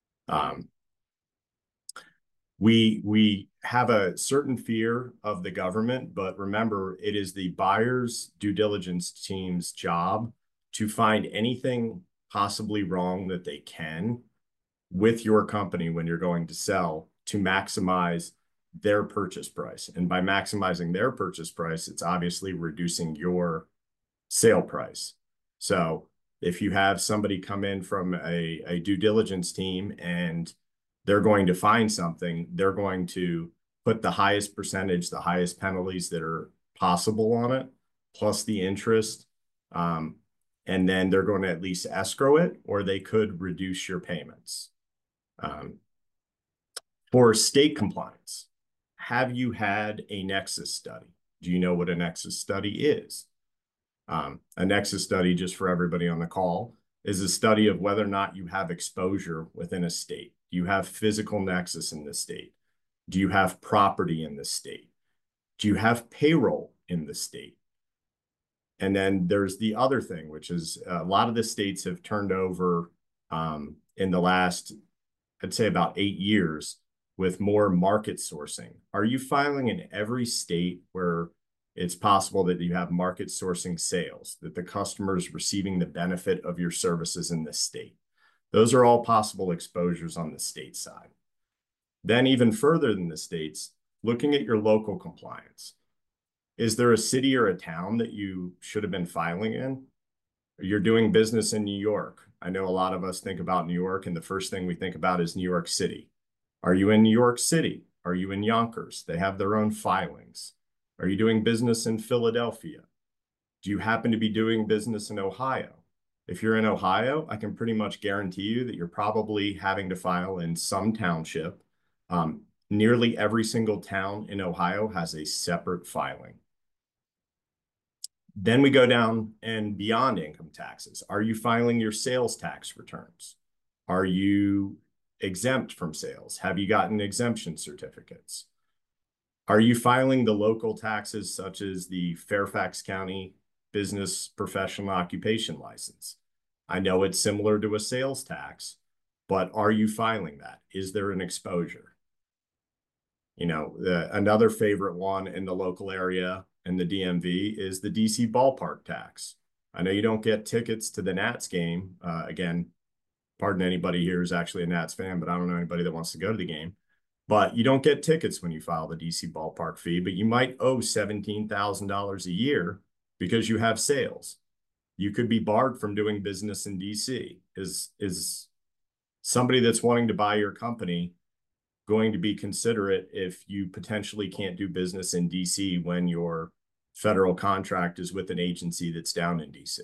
We have a certain fear of the government, but remember, it is the buyer's due diligence team's job to find anything possibly wrong that they can with your company when you're going to sell to maximize their purchase price. And by maximizing their purchase price, it's obviously reducing your sale price. So if you have somebody come in from a due diligence team and they're going to find something, they're going to put the highest percentage, the highest penalties that are possible on it, plus the interest. And then they're going to at least escrow it, or they could reduce your payments. For state compliance, have you had a nexus study? Do you know what a nexus study is? A nexus study, just for everybody on the call, is a study of whether or not you have exposure within a state. Do you have physical nexus in the state? Do you have property in the state? Do you have payroll in the state? And then there's the other thing, which is a lot of the states have turned over in the last, I'd say about 8 years, with more market sourcing. Are you filing in every state where it's possible that you have market sourcing sales, that the customer is receiving the benefit of your services in the state? Those are all possible exposures on the state side. Then even further than the states, looking at your local compliance. Is there a city or a town that you should have been filing in? You're doing business in New York. I know a lot of us think about New York, and the first thing we think about is New York City. Are you in New York City? Are you in Yonkers? They have their own filings. Are you doing business in Philadelphia? Do you happen to be doing business in Ohio? If you're in Ohio, I can pretty much guarantee you that you're probably having to file in some township. Nearly every single town in Ohio has a separate filing. Then we go down and beyond income taxes. Are you filing your sales tax returns? Are you exempt from sales? Have you gotten exemption certificates? Are you filing the local taxes such as the Fairfax County Business Professional Occupation License? I know it's similar to a sales tax, but are you filing that? Is there an exposure? You know, another favorite one in the local area in the DMV is the DC ballpark tax. I know you don't get tickets to the Nats game. Again, pardon anybody here who's actually a Nats fan, but I don't know anybody that wants to go to the game. But you don't get tickets when you file the DC ballpark fee, but you might owe $17,000 a year because you have sales. You could be barred from doing business in DC. Is somebody that's wanting to buy your company going to be considerate if you potentially can't do business in DC when your federal contract is with an agency that's down in DC?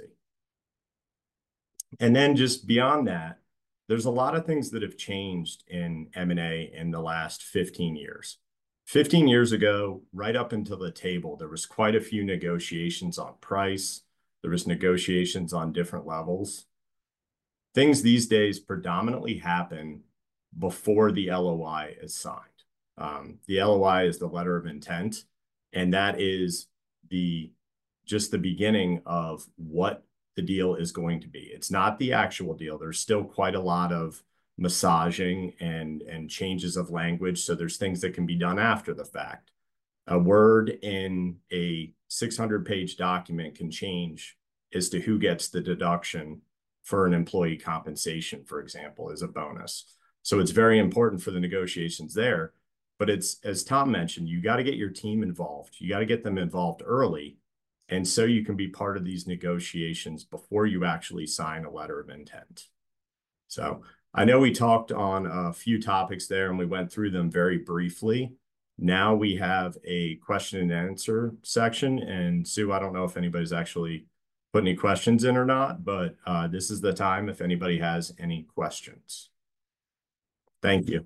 And then just beyond that, there's a lot of things that have changed in M&A in the last 15 years. 15 years ago, right up until the table, there was quite a few negotiations on price. There was negotiations on different levels. Things these days predominantly happen before the LOI is signed. The LOI is the letter of intent, and that is just the beginning of what the deal is going to be. It's not the actual deal. There's still quite a lot of massaging and changes of language. So there's things that can be done after the fact. A word in a 600-page document can change as to who gets the deduction for an employee compensation, for example, as a bonus. So it's very important for the negotiations there. But it's, as Tom mentioned, you got to get your team involved. You got to get them involved early. And so you can be part of these negotiations before you actually sign a letter of intent. So I know we talked on a few topics there and we went through them very briefly. Now we have a question and answer section. And Sue, I don't know if anybody's actually put any questions in or not, but this is the time if anybody has any questions. Thank you.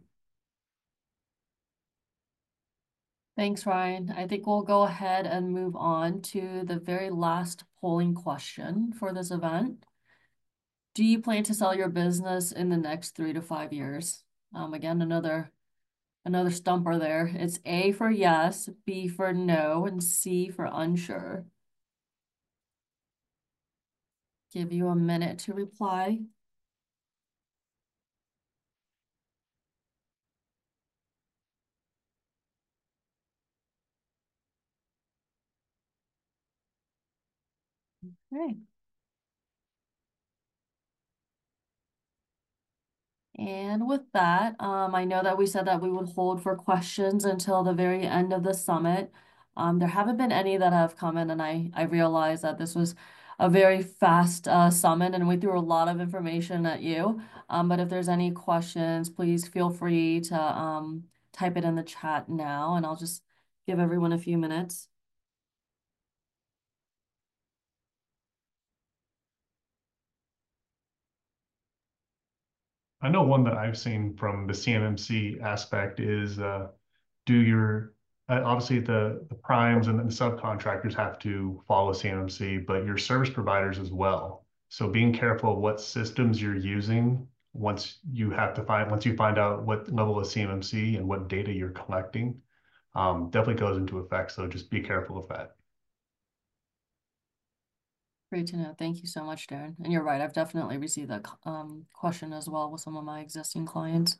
Thanks, Ryan. I think we'll go ahead and move on to the very last polling question for this event. Do you plan to sell your business in the next 3 to 5 years? Again, another stumper there. It's A for yes, B for no, and C for unsure. Give you a minute to reply. Okay. And with that, I know that we said that we would hold for questions until the very end of the summit. There haven't been any that have come in, and I realized that this was a very fast summit, and we threw a lot of information at you. But if there's any questions, please feel free to type it in the chat now, and I'll just give everyone a few minutes. I know one that I've seen from the CMMC aspect is do your obviously the primes and the subcontractors have to follow CMMC, but your service providers as well. So being careful of what systems you're using once you find out what level of CMMC and what data you're collecting, definitely goes into effect. So just be careful of that. Great to know. Thank you so much, Darren. And you're right, I've definitely received that question as well with some of my existing clients.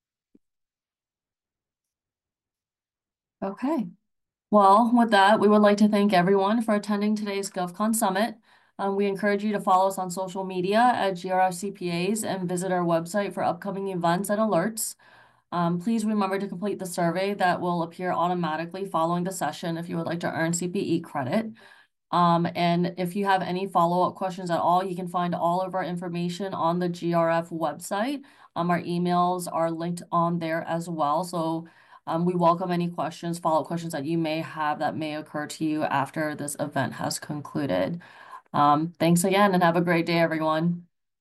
Okay. Well, with that, we would like to thank everyone for attending today's GovCon Summit. We encourage you to follow us on social media at GRF CPAs and visit our website for upcoming events and alerts. Please remember to complete the survey that will appear automatically following the session if you would like to earn CPE credit. And if you have any follow-up questions at all, you can find all of our information on the GRF website. Our emails are linked on there as well. So we welcome any questions, follow-up questions that you may have that may occur to you after this event has concluded. Thanks again and have a great day, everyone.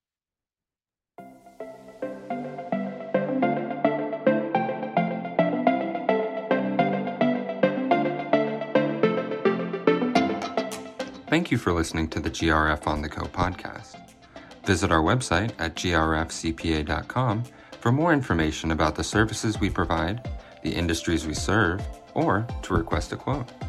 Thank you for listening to the GRF On The Go podcast. Visit our website at grfcpa.com for more information about the services we provide, the industries we serve, or to request a quote.